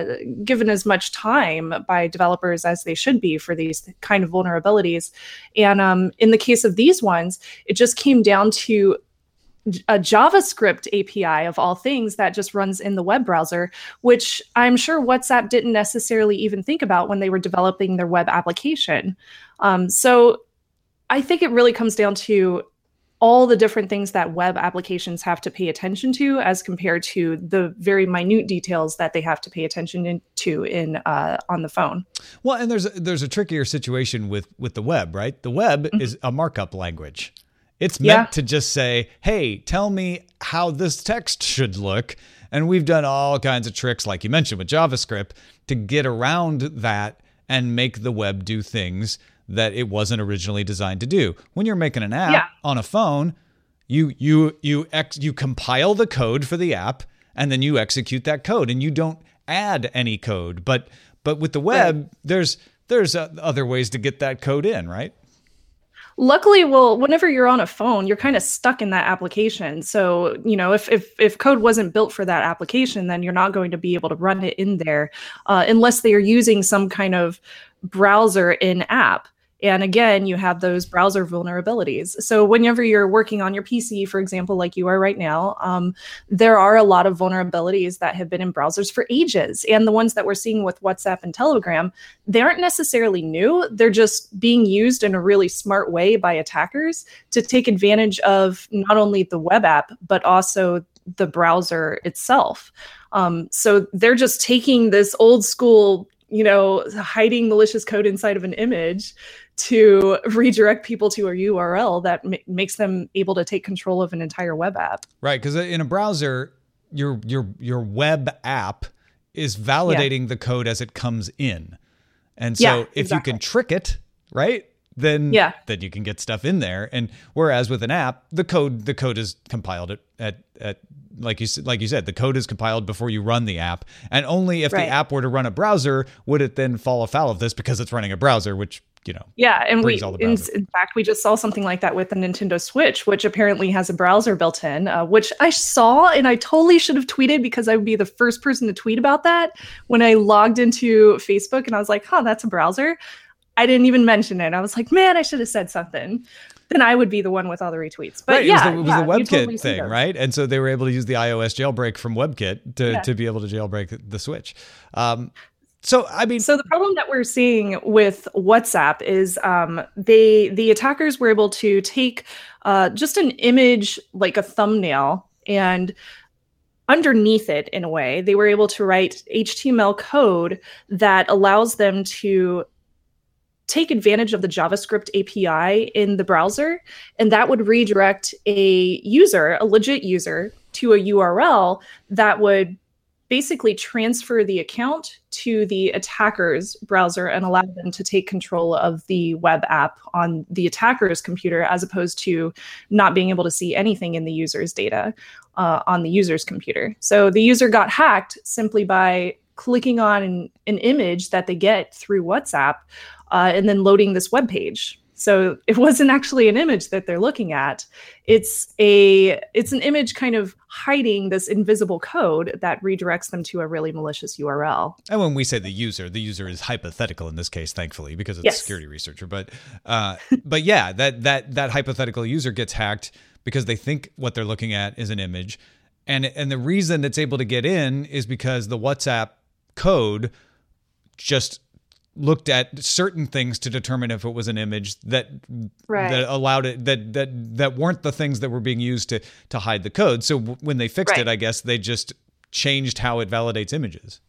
time by developers as they should be for these kind of vulnerabilities. And in the case of these ones, it just came down to a JavaScript API of all things that just runs in the web browser, which I'm sure WhatsApp didn't necessarily even think about when they were developing their web application. So I think it really comes down to all the different things that web applications have to pay attention to, as compared to the very minute details that they have to pay attention to on the phone. Well, and there's a trickier situation with the web, right? The web is a markup language. It's meant to just say, hey, tell me how this text should look. And we've done all kinds of tricks, like you mentioned with JavaScript, to get around that and make the web do things that it wasn't originally designed to do. When you're making an app on a phone, you compile the code for the app, and then you execute that code, and you don't add any code. But with the web, there's other ways to get that code in, right? Luckily, whenever you're on a phone, you're kind of stuck in that application. So, if code wasn't built for that application, then you're not going to be able to run it in there unless they are using some kind of browser in app. And again, you have those browser vulnerabilities. So whenever you're working on your PC, for example, like you are right now, there are a lot of vulnerabilities that have been in browsers for ages. And the ones that we're seeing with WhatsApp and Telegram, they aren't necessarily new. They're just being used in a really smart way by attackers to take advantage of not only the web app, but also the browser itself. So they're just taking this old school, hiding malicious code inside of an image to redirect people to a URL that makes them able to take control of an entire web app. Right, because in a browser, your web app is validating the code as it comes in. And so if you can trick it, right, then you can get stuff in there. And whereas with an app, the code is compiled at like you said, the code is compiled before you run the app. And only if the app were to run a browser would it then fall afoul of this, because it's running a browser, which and in fact, we just saw something like that with the Nintendo Switch, which apparently has a browser built in, which I saw, and I totally should have tweeted, because I would be the first person to tweet about that when I logged into Facebook, and I was like, that's a browser. I didn't even mention it. I was like, man, I should have said something. Then I would be the one with all the retweets. But it was the WebKit thing, right? And so they were able to use the iOS jailbreak from WebKit to be able to jailbreak the Switch. So the problem that we're seeing with WhatsApp is the attackers were able to take just an image, like a thumbnail, and underneath it, in a way, they were able to write HTML code that allows them to take advantage of the JavaScript API in the browser, and that would redirect a legit user, to a URL that would basically transfer the account to the attacker's browser and allow them to take control of the web app on the attacker's computer, as opposed to not being able to see anything in the user's data on the user's computer. So the user got hacked simply by clicking on an image that they get through WhatsApp and then loading this web page. So it wasn't actually an image that they're looking at. It's an image kind of hiding this invisible code that redirects them to a really malicious URL. And when we say the user is hypothetical in this case, thankfully, because it's a security researcher. But yeah, that hypothetical user gets hacked because they think what they're looking at is an image. And the reason it's able to get in is because the WhatsApp code just looked at certain things to determine if it was an image that allowed it, that weren't the things that were being used to hide the code. So when they fixed it, I guess they just changed how it validates images.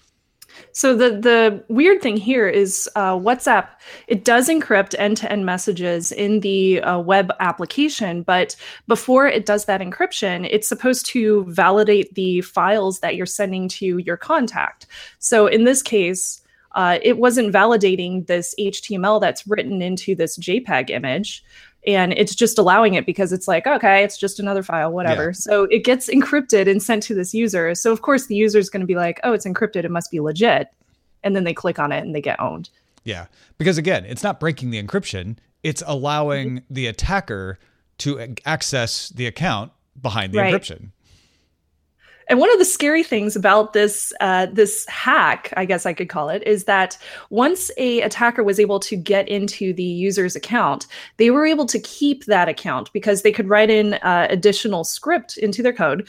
So the weird thing here is WhatsApp, it does encrypt end-to-end messages in the web application, but before it does that encryption, it's supposed to validate the files that you're sending to your contact. So in this case, it wasn't validating this HTML that's written into this JPEG image. And it's just allowing it because it's like, okay, it's just another file, whatever. Yeah. So it gets encrypted and sent to this user. So of course the user is going to be like, oh, it's encrypted, it must be legit. And then they click on it and they get owned. Yeah, because again, it's not breaking the encryption. It's allowing the attacker to access the account behind the encryption. And one of the scary things about this hack, I guess I could call it, is that once a attacker was able to get into the user's account, they were able to keep that account because they could write in additional script into their code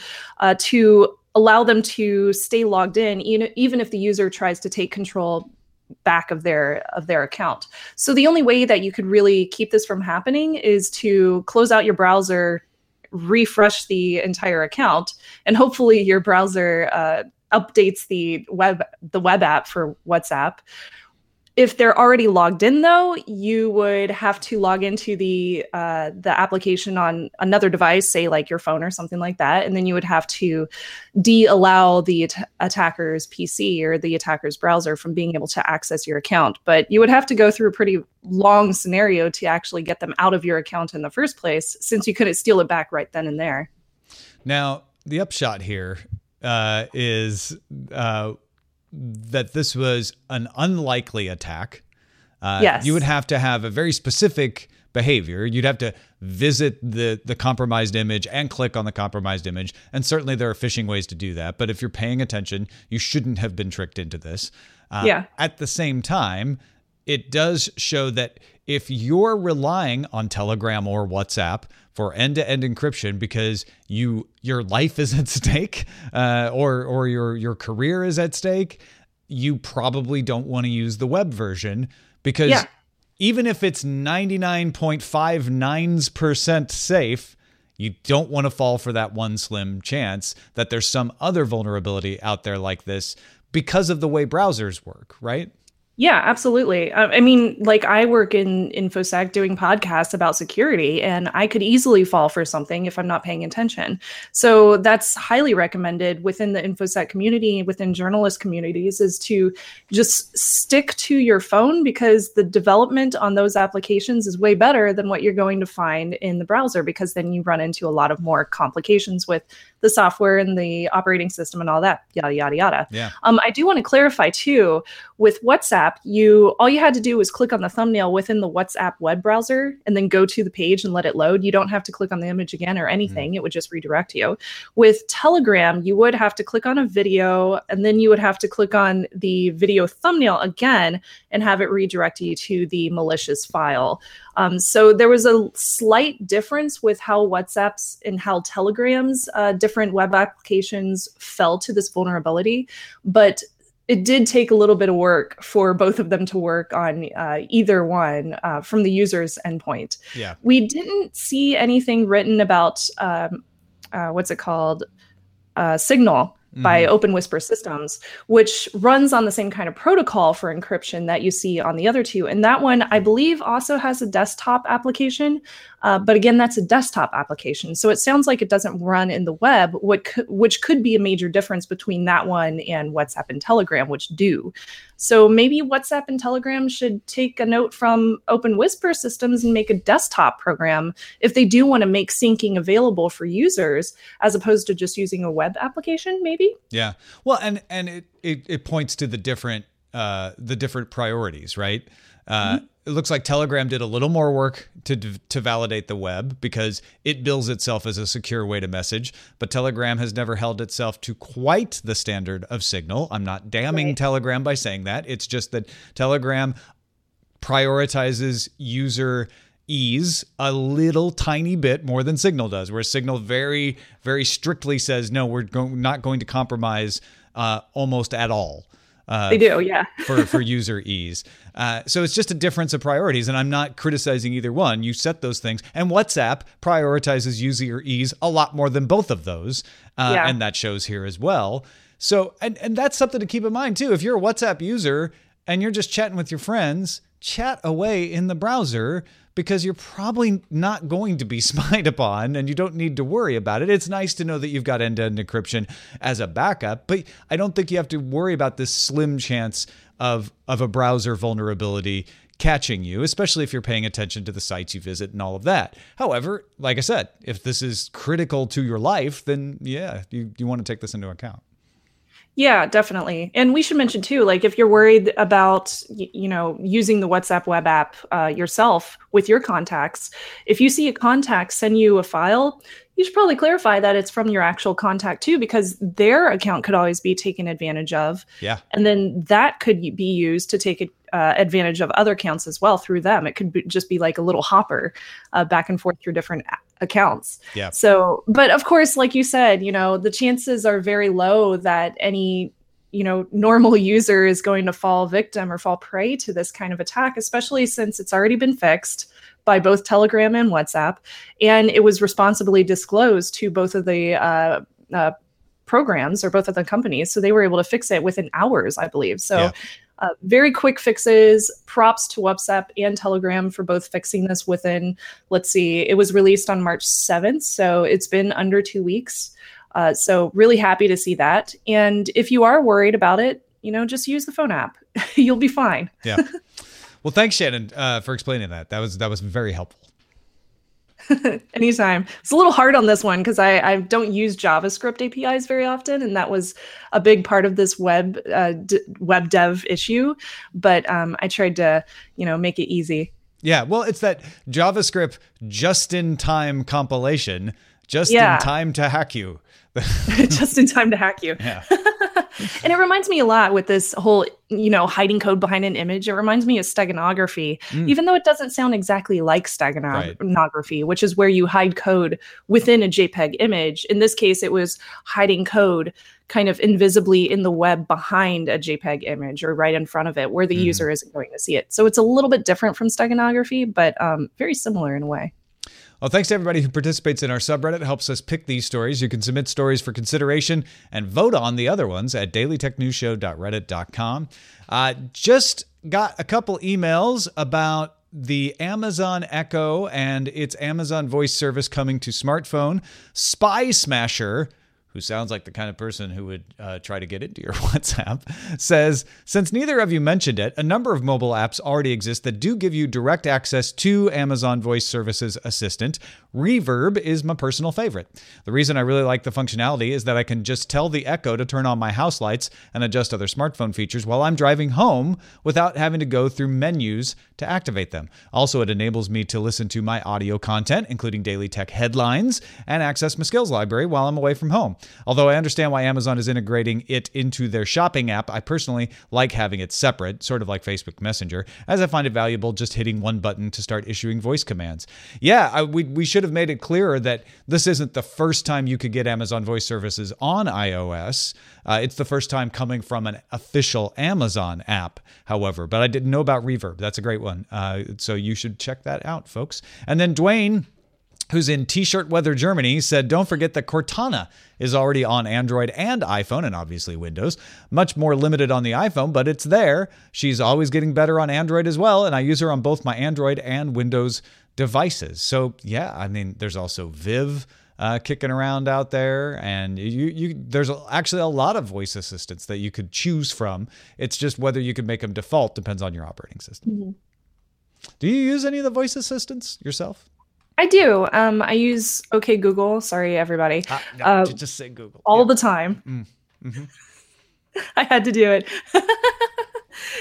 to allow them to stay logged in, even if the user tries to take control back of their account. So the only way that you could really keep this from happening is to close out your browser, refresh the entire account, and hopefully your browser updates the web app for WhatsApp. If they're already logged in, though, you would have to log into the application on another device, say like your phone or something like that, and then you would have to de-allow the attacker's PC or the attacker's browser from being able to access your account. But you would have to go through a pretty long scenario to actually get them out of your account in the first place, since you couldn't steal it back right then and there. Now, the upshot here is that this was an unlikely attack. Yes. You would have to have a very specific behavior. You'd have to visit the compromised image and click on the compromised image. And certainly there are phishing ways to do that. But if you're paying attention, you shouldn't have been tricked into this. At the same time, it does show that if you're relying on Telegram or WhatsApp for end-to-end encryption because your life is at stake or your career is at stake, you probably don't want to use the web version because even if it's 99.59% safe, you don't want to fall for that one slim chance that there's some other vulnerability out there like this because of the way browsers work, right? Yeah, absolutely. I mean, like I work in InfoSec doing podcasts about security, and I could easily fall for something if I'm not paying attention. So that's highly recommended within the InfoSec community, within journalist communities, is to just stick to your phone because the development on those applications is way better than what you're going to find in the browser, because then you run into a lot of more complications with the software and the operating system and all that, yada, yada, yada. Yeah. I do want to clarify too, with WhatsApp, all you had to do was click on the thumbnail within the WhatsApp web browser and then go to the page and let it load. You don't have to click on the image again or anything. It would just redirect you. With Telegram, you would have to click on a video and then you would have to click on the video thumbnail again and have it redirect you to the malicious file. So there was a slight difference with how WhatsApp's and how Telegram's different web applications fell to this vulnerability, but it did take a little bit of work for both of them to work on either one from the user's endpoint. Yeah. We didn't see anything written about what's it called? Signal by Open Whisper Systems, which runs on the same kind of protocol for encryption that you see on the other two. And that one, I believe, also has a desktop application. But again, that's a desktop application. So it sounds like it doesn't run in the web, which could be a major difference between that one and WhatsApp and Telegram, which do. So maybe WhatsApp and Telegram should take a note from Open Whisper Systems and make a desktop program if they do want to make syncing available for users, as opposed to just using a web application, maybe. Yeah. Well, and it points to the different priorities, right? It looks like Telegram did a little more work to validate the web because it bills itself as a secure way to message, but Telegram has never held itself to quite the standard of Signal. I'm not damning Telegram by saying that. It's just that Telegram prioritizes user ease a little tiny bit more than Signal does, where Signal very, very strictly says, no, we're not going to compromise almost at all. They do, yeah. for user ease. So it's just a difference of priorities, and I'm not criticizing either one. You set those things, and WhatsApp prioritizes user ease a lot more than both of those, and that shows here as well. So, and that's something to keep in mind too. If you're a WhatsApp user and you're just chatting with your friends, chat away in the browser, because you're probably not going to be spied upon and you don't need to worry about it. It's nice to know that you've got end-to-end encryption as a backup, but I don't think you have to worry about this slim chance of a browser vulnerability catching you, especially if you're paying attention to the sites you visit and all of that. However, like I said, if this is critical to your life, then yeah, you want to take this into account. Yeah, definitely. And we should mention too, like if you're worried about, using the WhatsApp web app yourself with your contacts, if you see a contact send you a file, you should probably clarify that it's from your actual contact too, because their account could always be taken advantage of. Yeah. And then that could be used to take advantage of other accounts as well through them. It could just be like a little hopper back and forth through different accounts. Yeah. So, but of course, like you said, the chances are very low that any, normal user is going to fall victim or fall prey to this kind of attack, especially since it's already been fixed by both Telegram and WhatsApp, and it was responsibly disclosed to both of the programs or both of the companies. So they were able to fix it within hours, I believe. So very quick fixes. Props to WhatsApp and Telegram for both fixing this within, it was released on March 7th. So it's been under 2 weeks. So really happy to see that. And if you are worried about it, just use the phone app. You'll be fine. Yeah. Well, thanks, Shannon, for explaining that. That was very helpful. Anytime. It's a little hard on this one because I don't use JavaScript APIs very often, and that was a big part of this web dev issue. But I tried to, make it easy. Yeah, well, it's that JavaScript just-in-time compilation, in time to hack you. Just in time to hack you. Yeah. And it reminds me a lot with this whole, hiding code behind an image. It reminds me of steganography, even though it doesn't sound exactly like steganography, which is where you hide code within a JPEG image. In this case, it was hiding code kind of invisibly in the web behind a JPEG image or right in front of it where the user isn't going to see it. So it's a little bit different from steganography, but very similar in a way. Well, thanks to everybody who participates in our subreddit. It helps us pick these stories. You can submit stories for consideration and vote on the other ones at dailytechnewsshow.reddit.com. Just got a couple emails about the Amazon Echo and its Amazon voice service coming to smartphone. Spy Smasher, who sounds like the kind of person who would try to get into your WhatsApp, says, since neither of you mentioned it, a number of mobile apps already exist that do give you direct access to Amazon Voice Services Assistant. Reverb is my personal favorite. The reason I really like the functionality is that I can just tell the Echo to turn on my house lights and adjust other smartphone features while I'm driving home without having to go through menus to activate them. Also, it enables me to listen to my audio content, including daily tech headlines, and access my skills library while I'm away from home. Although I understand why Amazon is integrating it into their shopping app, I personally like having it separate, sort of like Facebook Messenger, as I find it valuable just hitting one button to start issuing voice commands. Yeah, we should have made it clearer that this isn't the first time you could get Amazon Voice Services on iOS. It's the first time coming from an official Amazon app, however. But I didn't know about Reverb. That's a great one. So you should check that out, folks. And then Dwayne, who's in T-shirt weather Germany, said, don't forget that Cortana is already on Android and iPhone, and obviously Windows. Much more limited on the iPhone, but it's there. She's always getting better on Android as well, and I use her on both my Android and Windows devices. So yeah, I mean, there's also Viv kicking around out there, and there's actually a lot of voice assistants that you could choose from. It's just whether you can make them default depends on your operating system. Mm-hmm. Do you use any of the voice assistants yourself? I do. I use OK Google. Sorry, everybody. Just say Google. All the time. Mm-hmm. I had to do it.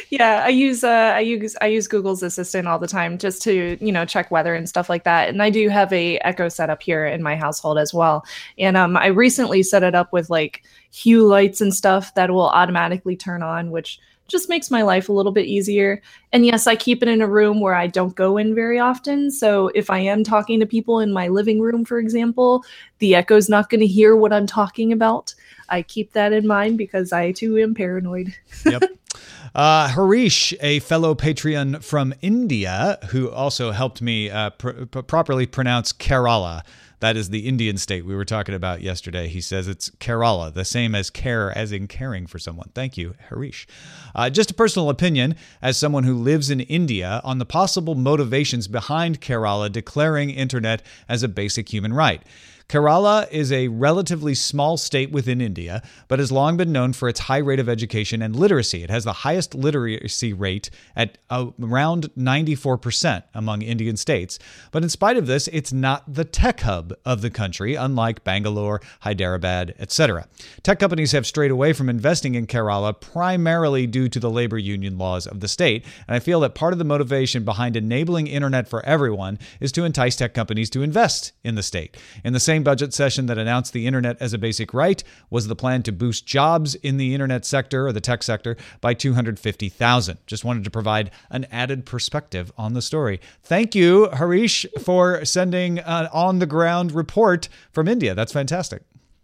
Yeah, I use Google's Assistant all the time just to, check weather and stuff like that. And I do have a Echo setup here in my household as well. And I recently set it up with like hue lights and stuff that will automatically turn on, which just makes my life a little bit easier. And yes, I keep it in a room where I don't go in very often. So if I am talking to people in my living room, for example, the Echo's not going to hear what I'm talking about. I keep that in mind because I too am paranoid. Yep. Harish, a fellow Patreon from India, who also helped me properly pronounce Kerala. That is the Indian state we were talking about yesterday. He says it's Kerala, the same as care as in caring for someone. Thank you, Harish. Just a personal opinion as someone who lives in India on the possible motivations behind Kerala declaring internet as a basic human right. Kerala is a relatively small state within India, but has long been known for its high rate of education and literacy. It has the highest literacy rate at around 94% among Indian states. But in spite of this, it's not the tech hub of the country, unlike Bangalore, Hyderabad, etc. Tech companies have strayed away from investing in Kerala primarily due to the labor union laws of the state. And I feel that part of the motivation behind enabling internet for everyone is to entice tech companies to invest in the state. In the same budget session that announced the internet as a basic right was the plan to boost jobs in the internet sector or the tech sector by 250,000. Just wanted to provide an added perspective on the story. Thank you, Harish, for sending an on-the-ground report from India. That's fantastic.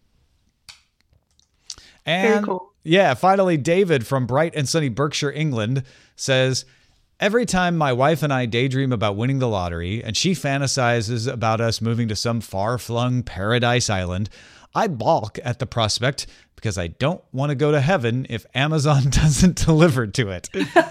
And Very cool. Yeah, finally, David from bright and sunny Berkshire, England says, every time my wife and I daydream about winning the lottery and she fantasizes about us moving to some far-flung paradise island, I balk at the prospect because I don't want to go to heaven if Amazon doesn't deliver to it.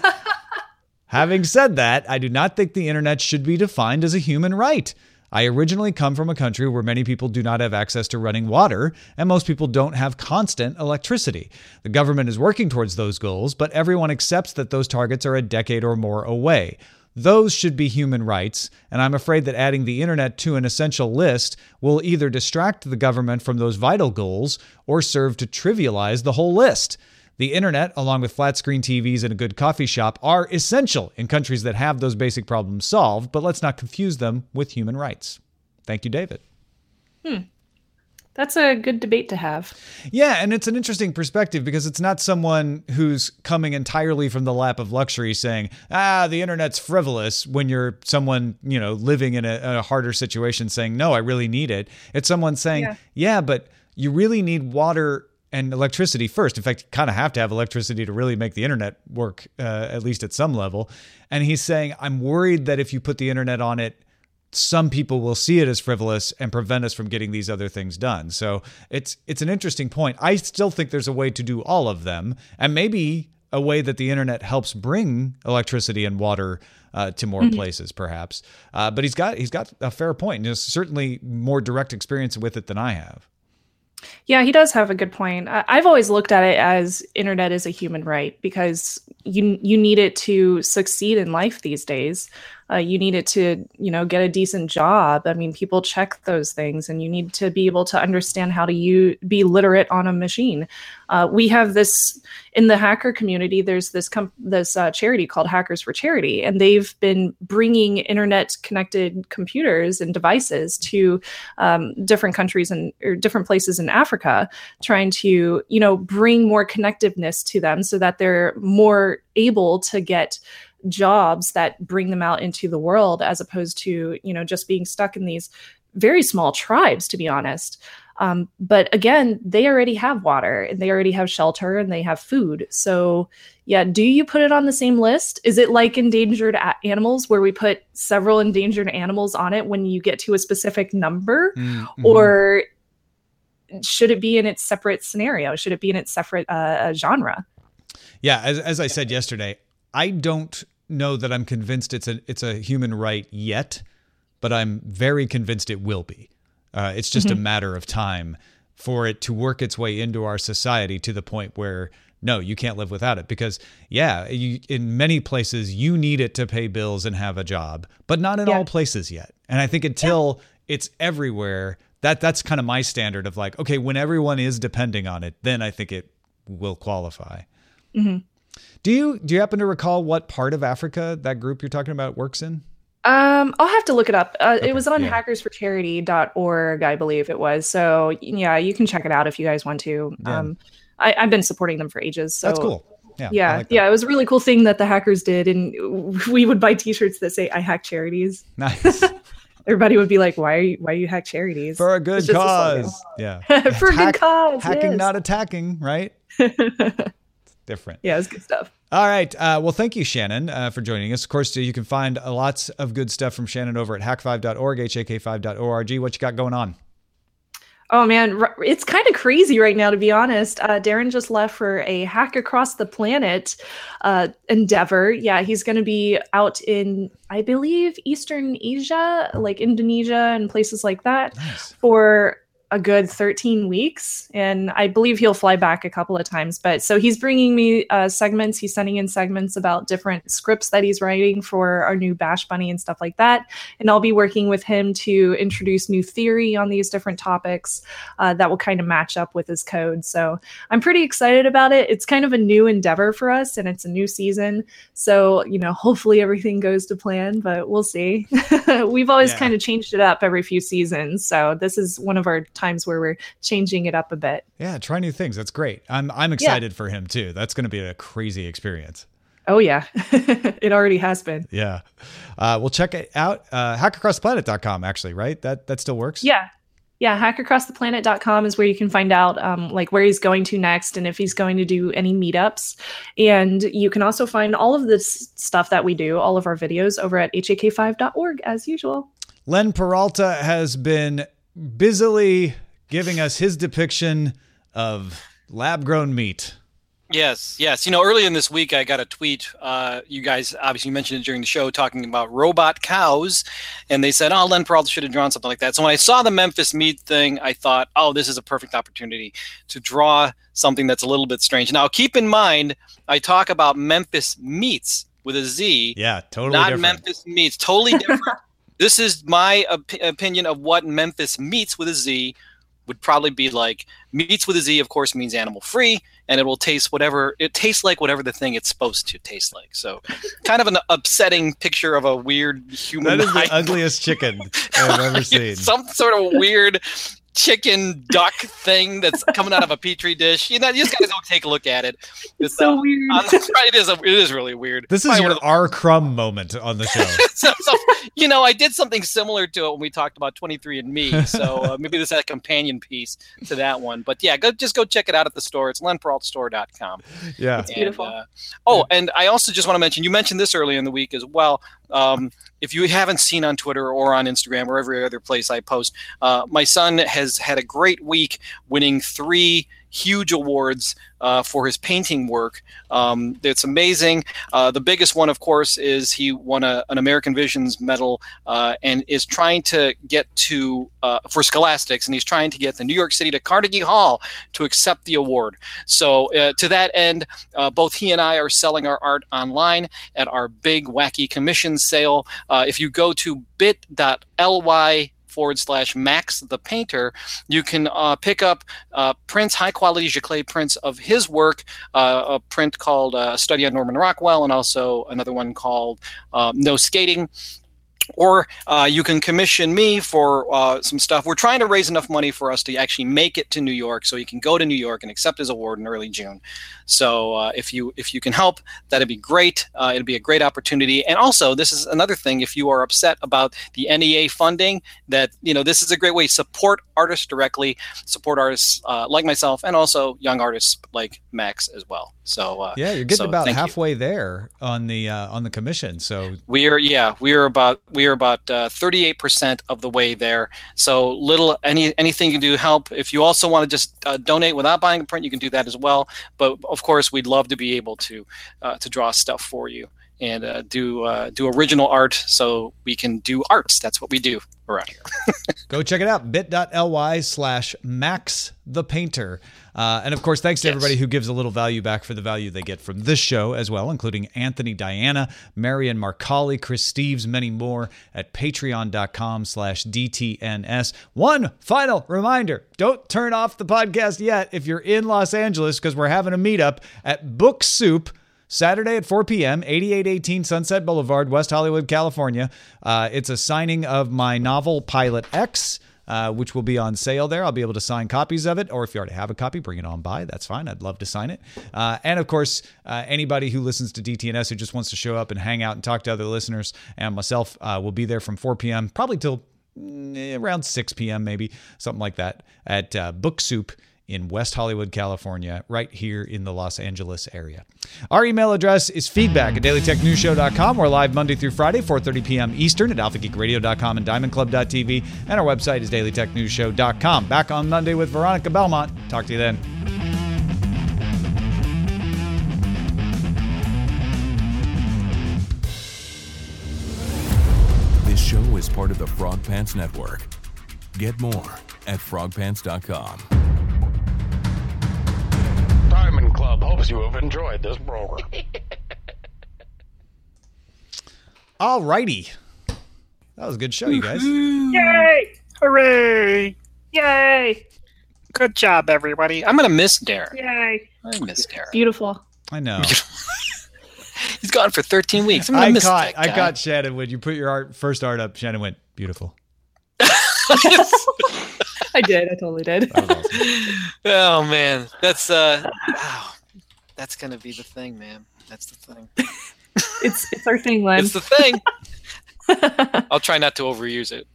Having said that, I do not think the internet should be defined as a human right. I originally come from a country where many people do not have access to running water, and most people don't have constant electricity. The government is working towards those goals, but everyone accepts that those targets are a decade or more away. Those should be human rights, and I'm afraid that adding the internet to an essential list will either distract the government from those vital goals or serve to trivialize the whole list. The internet, along with flat-screen TVs and a good coffee shop, are essential in countries that have those basic problems solved, but let's not confuse them with human rights. Thank you, David. That's a good debate to have. Yeah, and it's an interesting perspective because it's not someone who's coming entirely from the lap of luxury saying, the internet's frivolous, when you're someone, living in a harder situation saying, no, I really need it. It's someone saying, yeah, but you really need water and electricity first. In fact, you kind of have to have electricity to really make the internet work, at least at some level. And he's saying, I'm worried that if you put the internet on it, some people will see it as frivolous and prevent us from getting these other things done. So it's an interesting point. I still think there's a way to do all of them, and maybe a way that the internet helps bring electricity and water to more places, perhaps. But he's got a fair point. And there's certainly more direct experience with it than I have. Yeah, he does have a good point. I've always looked at it as internet is a human right because you need it to succeed in life these days. You need it to, get a decent job. I mean, people check those things, and you need to be able to understand how to be literate on a machine. We have this in the hacker community. There's this charity called Hackers for Charity, and they've been bringing internet-connected computers and devices to different countries or different places in Africa, trying to, bring more connectiveness to them so that they're more able to get jobs that bring them out into the world, as opposed to, just being stuck in these very small tribes, to be honest. But again, they already have water, and they already have shelter, and they have food. So yeah, do you put it on the same list? Is it like endangered animals, where we put several endangered animals on it when you get to a specific number? Mm-hmm. Or should it be in its separate scenario? Should it be in its separate genre? Yeah, as I said yesterday, I don't know that I'm convinced it's a human right yet, but I'm very convinced it will be. It's just a matter of time for it to work its way into our society to the point where, no, you can't live without it. Because, in many places, you need it to pay bills and have a job, but not in all places yet. And I think until it's everywhere, that's kind of my standard of like, okay, when everyone is depending on it, then I think it will qualify. Mm-hmm. Do you happen to recall what part of Africa that group you're talking about works in? I'll have to look it up. Okay, It was on yeah. hackersforcharity.org, I believe it was. So yeah, you can check it out if you guys want to. Yeah. I've been supporting them for ages. So That's cool. Yeah, I Yeah, like that. yeah, it was a really cool thing that the hackers did, and we would buy T-shirts that say "I hack charities." Nice. Everybody would be like, "Why you hack charities For a good It's just a cause. Yeah. For a good cause, Hacking, yes. not attacking, right? Different. Yeah, it's good stuff. All right. Well, thank you, Shannon, for joining us. Of course, you can find lots of good stuff from Shannon over at hack5.org, hak5.org. What you got going on? Oh man, it's kind of crazy right now, to be honest. Darren just left for a Hack Across the Planet endeavor. Yeah, he's going to be out in, I believe, Eastern Asia, like Indonesia and places like that, Nice. for a good 13 weeks. And I believe he'll fly back a couple of times. But so he's bringing me segments. He's sending in segments about different scripts that he's writing for our new Bash Bunny and stuff like that. And I'll be working with him to introduce new theory on these different topics that will kind of match up with his code. So I'm pretty excited about it. It's kind of a new endeavor for us, and it's a new season. So, hopefully everything goes to plan, but we'll see. We've always kind of changed it up every few seasons. So this is one of our times where we're changing it up a bit. Yeah, try new things. That's great. I'm excited for him too. That's going to be a crazy experience. Oh yeah, it already has been. Yeah. We'll check it out. Hackacrosstheplanet.com actually, right? That still works? Yeah. Yeah, hackercrosstheplanet.com is where you can find out like where he's going to next and if he's going to do any meetups. And you can also find all of this stuff that we do, all of our videos, over at hak5.org as usual. Len Peralta has been busily giving us his depiction of lab-grown meat. Yes. Earlier in this week, I got a tweet. You guys obviously mentioned it during the show, talking about robot cows, and they said, "Oh, Len Peralta should have drawn something like that." So when I saw the Memphis meat thing, I thought, "Oh, this is a perfect opportunity to draw something that's a little bit strange." Now, keep in mind, I talk about Memphis meats with a Z. Yeah, totally not different. Memphis meats, totally different. This is my opinion of what Memphis meats with a Z would probably be like. Meats with a Z, of course, means animal free, and it will taste like whatever the thing it's supposed to taste like. So kind of an upsetting picture of a weird human. That is the ugliest chicken I've ever seen. Some sort of weird chicken duck thing that's coming out of a petri dish. You just gotta go take a look at it. It's so weird. It is really weird. This is your R. Crumb moment on the show. so, I did something similar to it when we talked about 23andMe. So maybe this is a companion piece to that one. But yeah, go check it out at the store. It's lenperaltastore.com. Yeah. It's beautiful. And I also just want to mention, you mentioned this earlier in the week as well. If you haven't seen on Twitter or on Instagram or every other place I post, my son has had a great week winning 3 huge awards for his painting work. It's amazing. The biggest one, of course, is he won an American Visions medal and is trying to get to for Scholastics, and he's trying to get the New York City to Carnegie Hall to accept the award. So to that end, both he and I are selling our art online at our big wacky commission sale. If you go to bit.ly/Max the Painter, you can pick up prints, high quality giclée prints of his work, a print called Study on Norman Rockwell, and also another one called No Skating. Or you can commission me for some stuff. We're trying to raise enough money for us to actually make it to New York, so he can go to New York and accept his award in early June. So if you can help, that'd be great. It'd be a great opportunity. And also, this is another thing. If you are upset about the NEA funding, that this is a great way to support artists directly, support artists like myself, and also young artists like Max as well. So yeah, you're getting about halfway there on the commission. So we are about 38% of the way there. So anything you can do to help. If you also want to just donate without buying a print, you can do that as well. But of course, we'd love to be able to draw stuff for you and do original art, so we can do arts. That's what we do around here. Go check it out, bit.ly/Max the Painter. And of course, thanks to everybody who gives a little value back for the value they get from this show as well, including Anthony Diana, Marian Marcali, Chris Steves, many more at patreon.com/DTNS. One final reminder, don't turn off the podcast yet if you're in Los Angeles, because we're having a meetup at Book Soup Saturday at 4 p.m., 8818 Sunset Boulevard, West Hollywood, California. It's a signing of my novel, Pilot X, which will be on sale there. I'll be able to sign copies of it, or if you already have a copy, bring it on by. That's fine. I'd love to sign it. And of course, anybody who listens to DTNS who just wants to show up and hang out and talk to other listeners and myself will be there from 4 p.m., probably till around 6 p.m., maybe, something like that, at Book Soup in West Hollywood, California, right here in the Los Angeles area. Our email address is feedback@dailytechnewsshow.com. We're live Monday through Friday, 4:30 p.m. Eastern at alphageekradio.com and diamondclub.tv. And our website is dailytechnewsshow.com. Back on Monday with Veronica Belmont. Talk to you then. This show is part of the Frog Pants Network. Get more at frogpants.com. Diamond Club hopes you have enjoyed this program. All righty. That was a good show, you guys. Yay! Hooray! Yay! Good job, everybody. I'm going to miss Darren. Yay! I miss Darren. Beautiful. I know. He's gone for 13 weeks. I'm going to miss that guy. I caught Shannon when you put your first art up. Shannon went, beautiful. I did. I totally did. That was awesome. Oh, man. That's that's going to be the thing, man. That's the thing. It's our thing, Len. It's the thing. I'll try not to overuse it.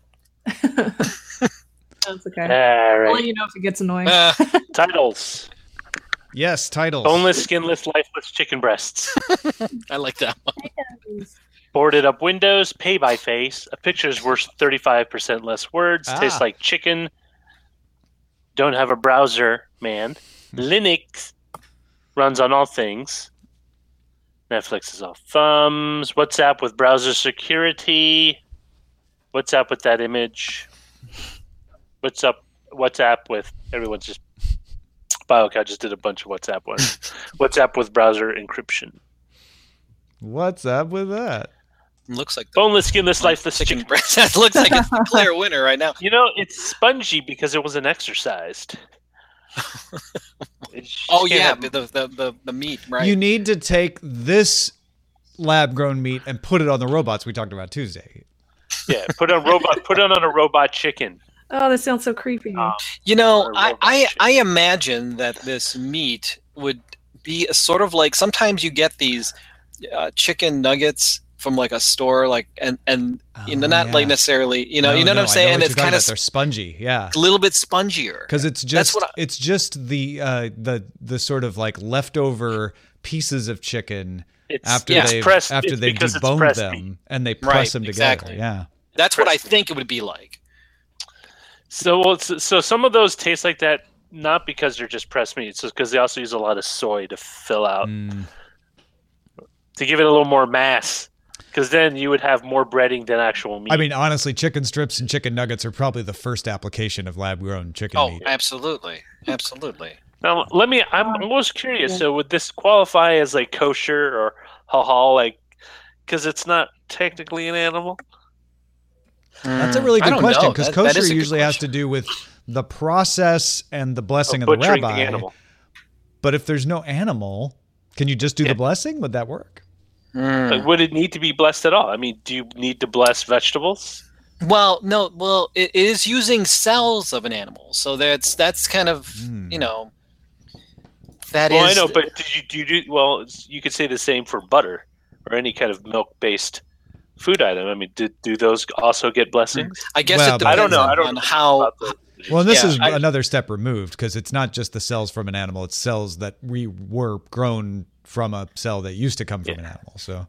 That's okay. All I'll right. let you know if it gets annoying. Titles. Yes, titles. Boneless, skinless, lifeless chicken breasts. I like that one. Boarded up windows, pay by face. A picture's worth 35% less words. Tastes like chicken. Don't have a browser, man. Linux runs on all things. Netflix is all thumbs. WhatsApp with browser security. WhatsApp with that image. WhatsApp with everyone's just BioCow just did a bunch of WhatsApp ones. WhatsApp with browser encryption. What's up with that? Looks like Boneless, skinless, lifeless chicken chicken. breast. That looks like it's the clear winner right now. You know, it's spongy because it wasn't exercised. Oh yeah, the meat, right? You need to take this lab-grown meat and put it on the robots we talked about Tuesday. Yeah, put it on a robot chicken. Oh, that sounds so creepy. You know, Or robot I chicken. imagine that this meat would be a sort of like sometimes you get these chicken nuggets from like a store, like and you know, not like necessarily, you know, what I'm saying? And it's kind of they're spongy, yeah, a little bit spongier because it's just the sort of like leftover pieces of chicken after they've deboned them and they press them together. Exactly. Yeah, that's what I think it would be like. So some of those taste like that, not because they're just pressed meat, it's just because they also use a lot of soy to fill out, to give it a little more mass. Because then you would have more breading than actual meat. I mean, honestly, chicken strips and chicken nuggets are probably the first application of lab-grown chicken meat. Oh, absolutely. Now, I'm almost curious. So would this qualify as like kosher or halal? Like, because it's not technically an animal. That's a really I good don't question know. because That kosher is a good usually has question. to do with the process and the blessing of the Butchering rabbi. the animal. But if there's no animal, can you just do the blessing? Would that work? Like, would it need to be blessed at all? I mean, do you need to bless vegetables? Well, no. Well, it is using cells of an animal, so that's kind of you know. That Well, is. I know, but do you do? Well, you could say the same for butter or any kind of milk-based food item. I mean, do those also get blessings? I guess Well, it depends I don't know. I don't on know how. about the- Well, this Yeah, is another step removed because it's not just the cells from an animal; it's cells that were grown from a cell that used to come from an animal. So,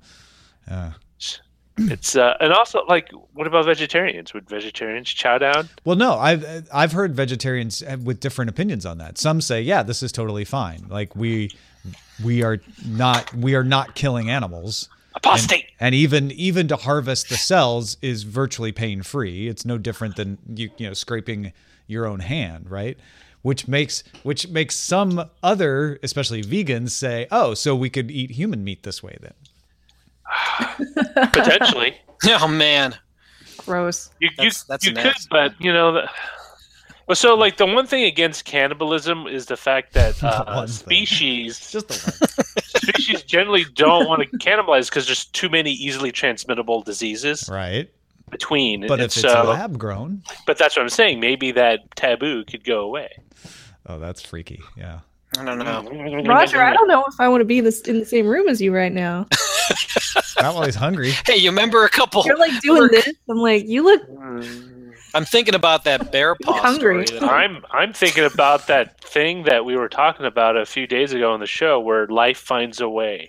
It's and also like, what about vegetarians? Would vegetarians chow down? well, no, I've heard vegetarians with different opinions on that. Some say, yeah, this is totally fine. Like we are not killing animals. Apostate. And even to harvest the cells is virtually pain free. It's no different than you know scraping your own hand, right? Which makes some other, especially vegans, say, oh, so we could eat human meat this way then. Potentially. Oh man. Gross. You That's could, nasty. but you know. Well, so like the one thing against cannibalism is the fact that One thing. species Just the one. species generally don't want to cannibalize because there's too many easily transmittable diseases Right. between. But and if it's so, lab grown, but that's what I'm saying. Maybe that taboo could go away. oh, that's freaky. Yeah. I don't know. Roger, I don't know if I want to be in the same room as you right now. Not while he's hungry. Hey, you remember a couple? You're like doing this. I'm like, you look. I'm thinking about that bear paw hungry. story. That I'm thinking about that thing that we were talking about a few days ago on the show where life finds a way.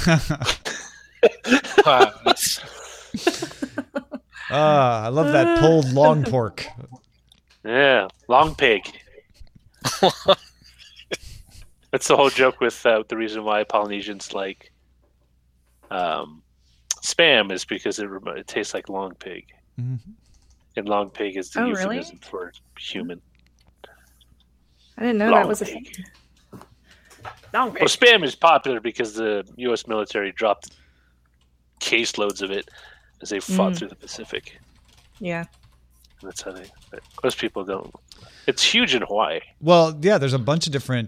Wow, that's- I love that pulled long pork. Yeah, long pig. That's the whole joke with the reason why Polynesians like spam is because it tastes like long pig. Mm-hmm. And long pig is the Oh, really? euphemism for human. I didn't know Long that was a pig. thing. Long Well, spam is popular because the U.S. military dropped caseloads of it as they fought through the Pacific. Yeah. That's how they. But most people don't. It's huge in Hawaii. Well, yeah, there's a bunch of different.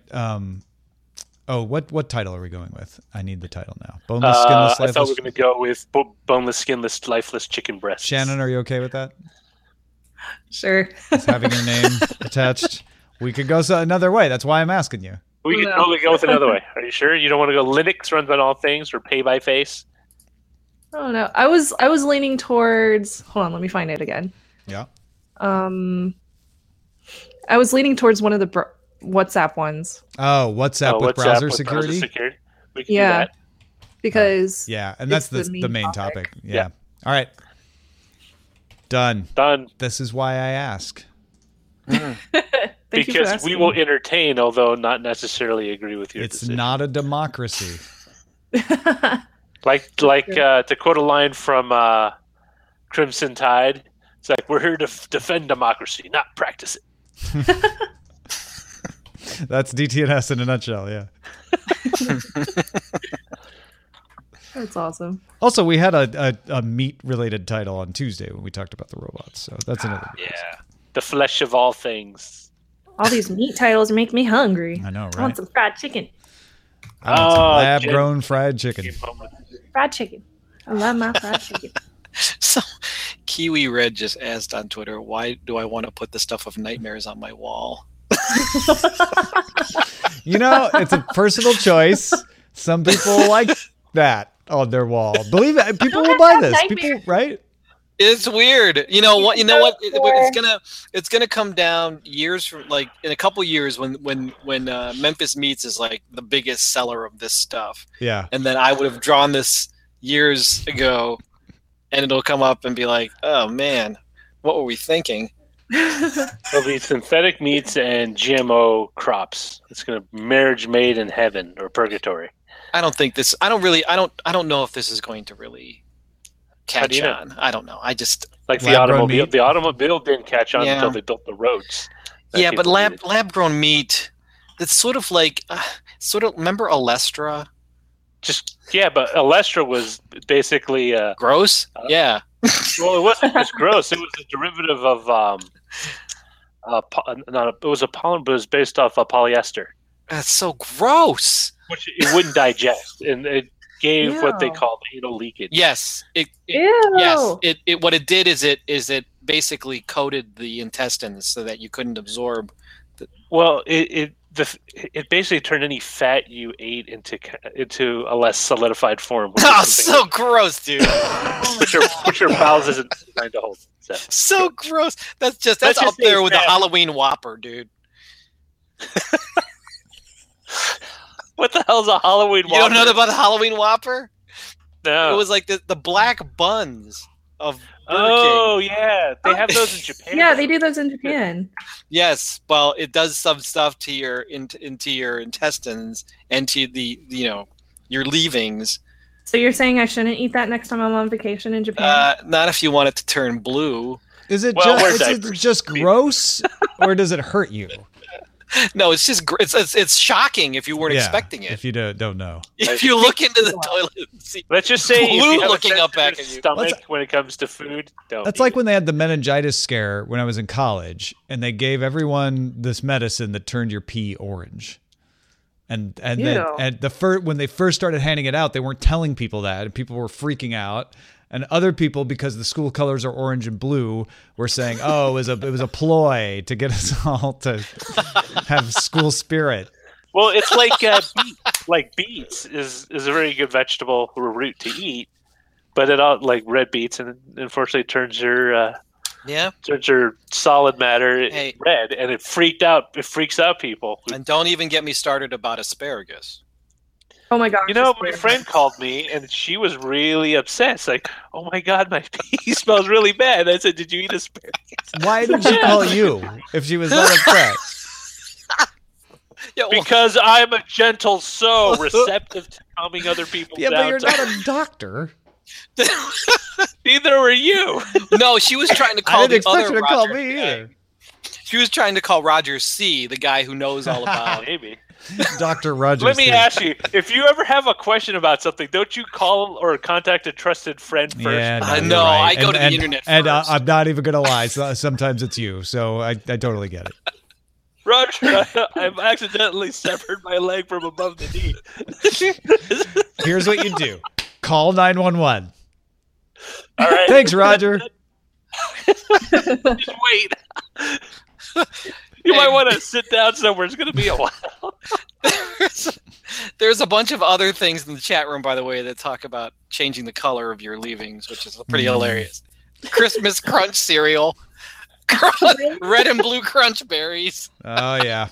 What title are we going with? I need the title now. Boneless, skinless, I thought we lifeless. were going to go with boneless, skinless, lifeless chicken breasts. Shannon, are you okay with that? Sure. It's having your name attached. We could go another way. That's why I'm asking you. We could totally go with another way. Are you sure you don't want to go Linux runs on all things or pay by face? I don't know. I was leaning towards. Hold on, let me find it again. Yeah. I was leaning towards one of the WhatsApp ones Oh, WhatsApp with browser security? We can do Yeah. that. because Yeah, and that's it's the main topic. Yeah. Yeah. All right. Done. Done. This is why I ask. Thank you for Because asking. we will entertain, although not necessarily agree with your It's decision. not a democracy. Like to quote a line from Crimson Tide, it's like, we're here to defend democracy, not practice it. That's DTNS in a nutshell, yeah. That's awesome. Also, we had a meat-related title on Tuesday when we talked about the robots, so that's another good reason. Yeah. The flesh of all things. All these meat titles make me hungry. I know, I want right? some fried chicken. I want some Oh, lab-grown fried chicken. Fried chicken. I love my fried chicken. So, Kiwi Red just asked on Twitter, "Why do I want to put the stuff of nightmares on my wall?" You know, it's a personal choice. Some people like that on their wall. Believe it, people will buy this. People, right? It's weird. You know what? You know what? It's gonna come down years from, like, in a couple years when Memphis Meats is like the biggest seller of this stuff, Yeah. and then I would have drawn this years ago, and it'll come up and be like, "Oh man, what were we thinking?" There'll be synthetic meats and GMO crops. It's going to marriage made in heaven or purgatory. I don't think this. I don't know if this is going to really How do catch you know? on. I don't know. I just Like the Lab-grown automobile. meat? The automobile didn't catch on Yeah. until they built the roads. that yeah, but people needed. lab grown meat. It's sort of like remember Alestra? But Alestra was basically Gross. Yeah. well, it wasn't just gross. It was a derivative of it was a pollen, but it was based off of polyester, That's so gross. which it wouldn't digest, and it gave what they Ew. called anal leakage. Yes. Ew. Yes. It what it did is it basically coated the intestines so that you couldn't absorb. Well, it basically turned any fat you ate into a less solidified form. Which Oh, is something so gross, dude. which your bowels isn't designed to hold. So. So gross. That's Let's up just say there with the fat. Halloween Whopper, dude. What the hell's a Halloween You don't know Whopper? about the Halloween Whopper? No. It was like the black buns of Burger Oh King. yeah, they have those in Japan. Yeah, they do those in Japan. Yes, well, it does some stuff to your into your intestines and to the your leavings. So you're saying I shouldn't eat that next time I'm on vacation in Japan? Not if you want it to turn blue. Is it Well, we're is it diapers. just gross, or does it hurt you? No, it's just it's shocking if you weren't Yeah, expecting it. If you don't know. If you look into the toilet and see, Let's just say if Blue you have looking a up back sensitive at you. stomach when it comes to food, don't. That's eat like it. when they had the meningitis scare when I was in college, and they gave everyone this medicine that turned your pee orange. And then when they first started handing it out, they weren't telling people that, and people were freaking out. And other people, because the school colors are orange and blue, were saying, "Oh, it was a ploy to get us all to have school spirit." Well, it's like beets is a very good vegetable or root to eat, but it all like red beets, and unfortunately turns your solid matter red, and it freaks out people. And don't even get me started about asparagus. Oh my gosh! My friend called me, and she was really upset. It's like, oh my god, my pee smells really bad. I said, did you eat asparagus? Why did she call you if she was not upset? Because I'm a gentle soul, receptive to calming other people down. Yeah, but you're not a doctor. Neither were you. No, she was trying to call I didn't the expect other her to Roger call me guy. either. She was trying to call Roger C., the guy who knows all about Maybe. Dr. Rogers. Let me ask you, if you ever have a question about something, don't you call or contact a trusted friend first? Yeah, no, right. I go to the internet first. And I'm not even going to lie. Sometimes it's you. So I totally get it. Roger, I've accidentally severed my leg from above the knee. Here's what you do. Call 911. All right. Thanks, Roger. Just wait. You might want to sit down somewhere. It's going to be a while. There's a bunch of other things in the chat room, by the way, that talk about changing the color of your leavings, which is pretty hilarious. Christmas Crunch cereal. Red and blue Crunch berries. Oh, yeah.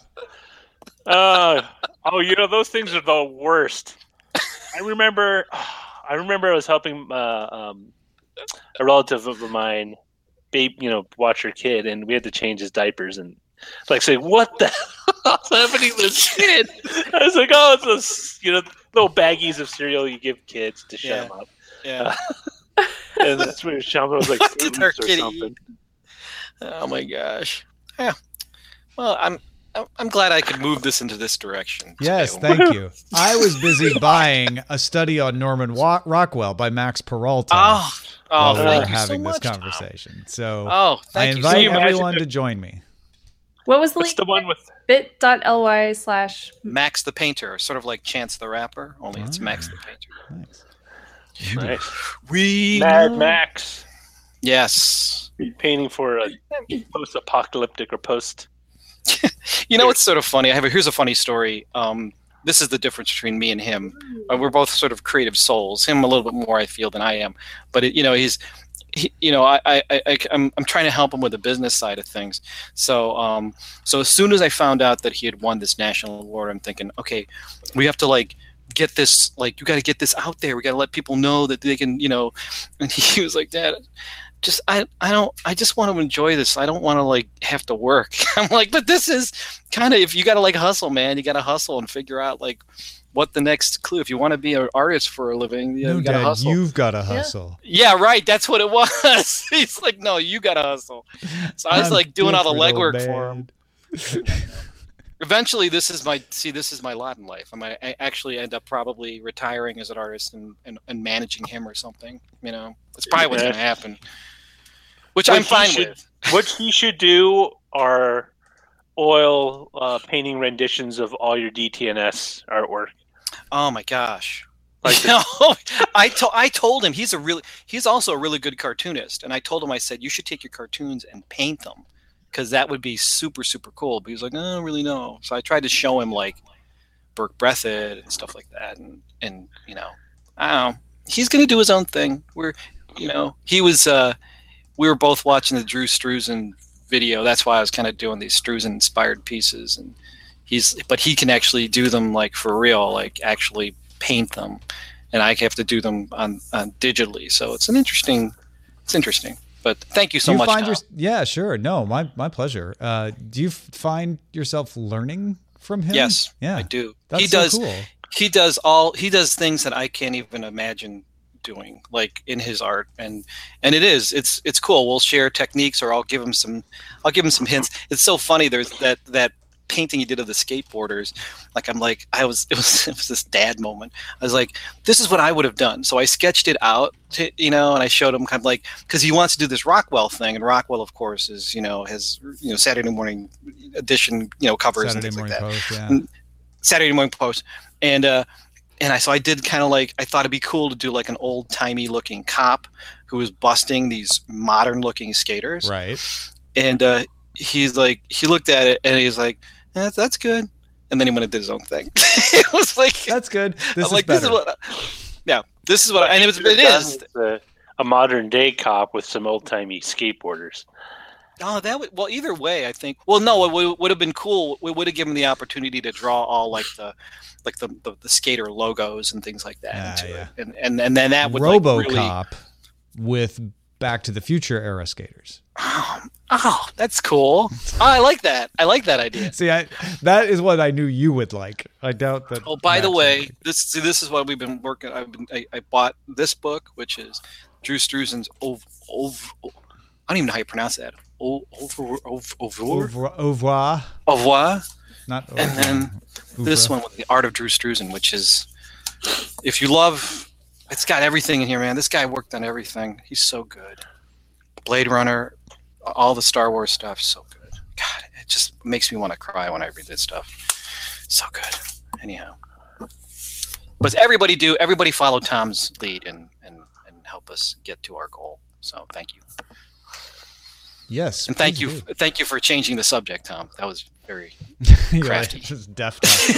Those things are the worst. I remember I was helping a relative of mine, watch her kid, and we had to change his diapers and say, what the hell's happening to this kid? I was like, oh, it's little baggies of cereal you give kids to shut them up. Yeah. And that's where Sean was like, What did our kid something. eat? Oh my gosh. Yeah. Well, I'm glad I could move this into this direction. Yes, thank you. I was busy buying a study on Norman Rockwell by Max Peralta while we were thank you having so this much, conversation. So I invite you so much. everyone to join me. What was the What's link? the one with bit.ly/ Max the Painter, sort of like Chance the Rapper, only it's Max the Painter. Nice. nice. We Mad Max Yes. painting for a post-apocalyptic or post. You know what's sort of funny? Here's a funny story. This is the difference between me and him. We're both sort of creative souls. Him a little bit more, I feel, than I am. But I'm trying to help him with the business side of things. So as soon as I found out that he had won this national award, I'm thinking, okay, we have to get this, you got to get this out there. We got to let people know that they can, And he was like, Dad, I just want to enjoy this. I don't want to have to work. I'm like, but this is kind of, if you got to hustle, man, you got to hustle and figure out what the next clue. If you want to be an artist for a living, you got to hustle. You've got to hustle. Yeah, right. That's what it was. He's like, no, you got to hustle. So I was doing all the legwork for him. Eventually, this is my lot in life. I actually end up probably retiring as an artist and managing him or something. That's probably what's going to happen. Which I'm fine with. What he should do are oil painting renditions of all your DTNS artwork. Oh my gosh! I told him he's also a really good cartoonist, and I told him, I said, you should take your cartoons and paint them, because that would be super super cool. But he was like, I don't really know. So I tried to show him Burke Breathitt and stuff like that, and I don't know. He's gonna do his own thing. He was. We were both watching the Drew Struzan video. That's why I was kind of doing these Struzan-inspired pieces, and he can actually do them for real, actually paint them, and I have to do them on digitally. So it's interesting. But thank you so much. Yeah, sure. No, my pleasure. Do you find yourself learning from him? Yes, yeah, I do. That's so cool. He does things that I can't even imagine doing, in his art, and it's cool. We'll share techniques, or I'll give him some hints. It's so funny. There's that painting he did of the skateboarders. It was this dad moment. I was like, this is what I would have done. So I sketched it out, and I showed him because he wants to do this Rockwell thing, and Rockwell, of course, is has Saturday Morning Edition covers Saturday and things Morning like that. Post, yeah. Saturday Morning Post, and I did kind of like, I thought it'd be cool to do like an old timey looking cop who was busting these modern looking skaters. Right. And he looked at it and he's like, that's good. And then he went and did his own thing. It was like, That's good. This is like, better. this is what, and it is. A modern day cop with some old timey skateboarders. Oh, well, either way, I think. Well, no, it would have been cool. We would have given the opportunity to draw all like the skater logos and things like that into it, and then that would RoboCop with Back to the Future era skaters. Oh, that's cool. Oh, I like that. I like that idea. See, that is what I knew you would like. I doubt that. Oh, by the way, this is what we've been working. I bought this book, which is Drew Struzan's I don't even know how you pronounce that. Au revoir. Not. And then this one with The Art of Drew Struzan, which is, if you love, it's got everything in here, man. This guy worked on everything. He's so good. Blade Runner, all the Star Wars stuff, so good. God, it just makes me want to cry when I read this stuff. So good. Anyhow, but everybody follow Tom's lead and help us get to our goal. So thank you. Yes. And thank you for changing the subject, Tom. That was very crafty. Just deft. Hey,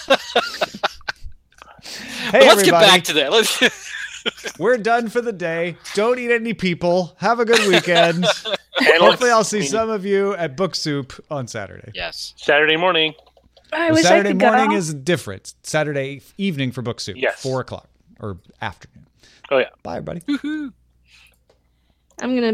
let's get back to that. We're done for the day. Don't eat any people. Have a good weekend. Hopefully I'll see some of you at Book Soup on Saturday. Yes. Saturday morning. Saturday morning is different. Saturday evening for Book Soup. Yes. 4:00 or afternoon. Oh, yeah. Bye, everybody. Woohoo. I'm going to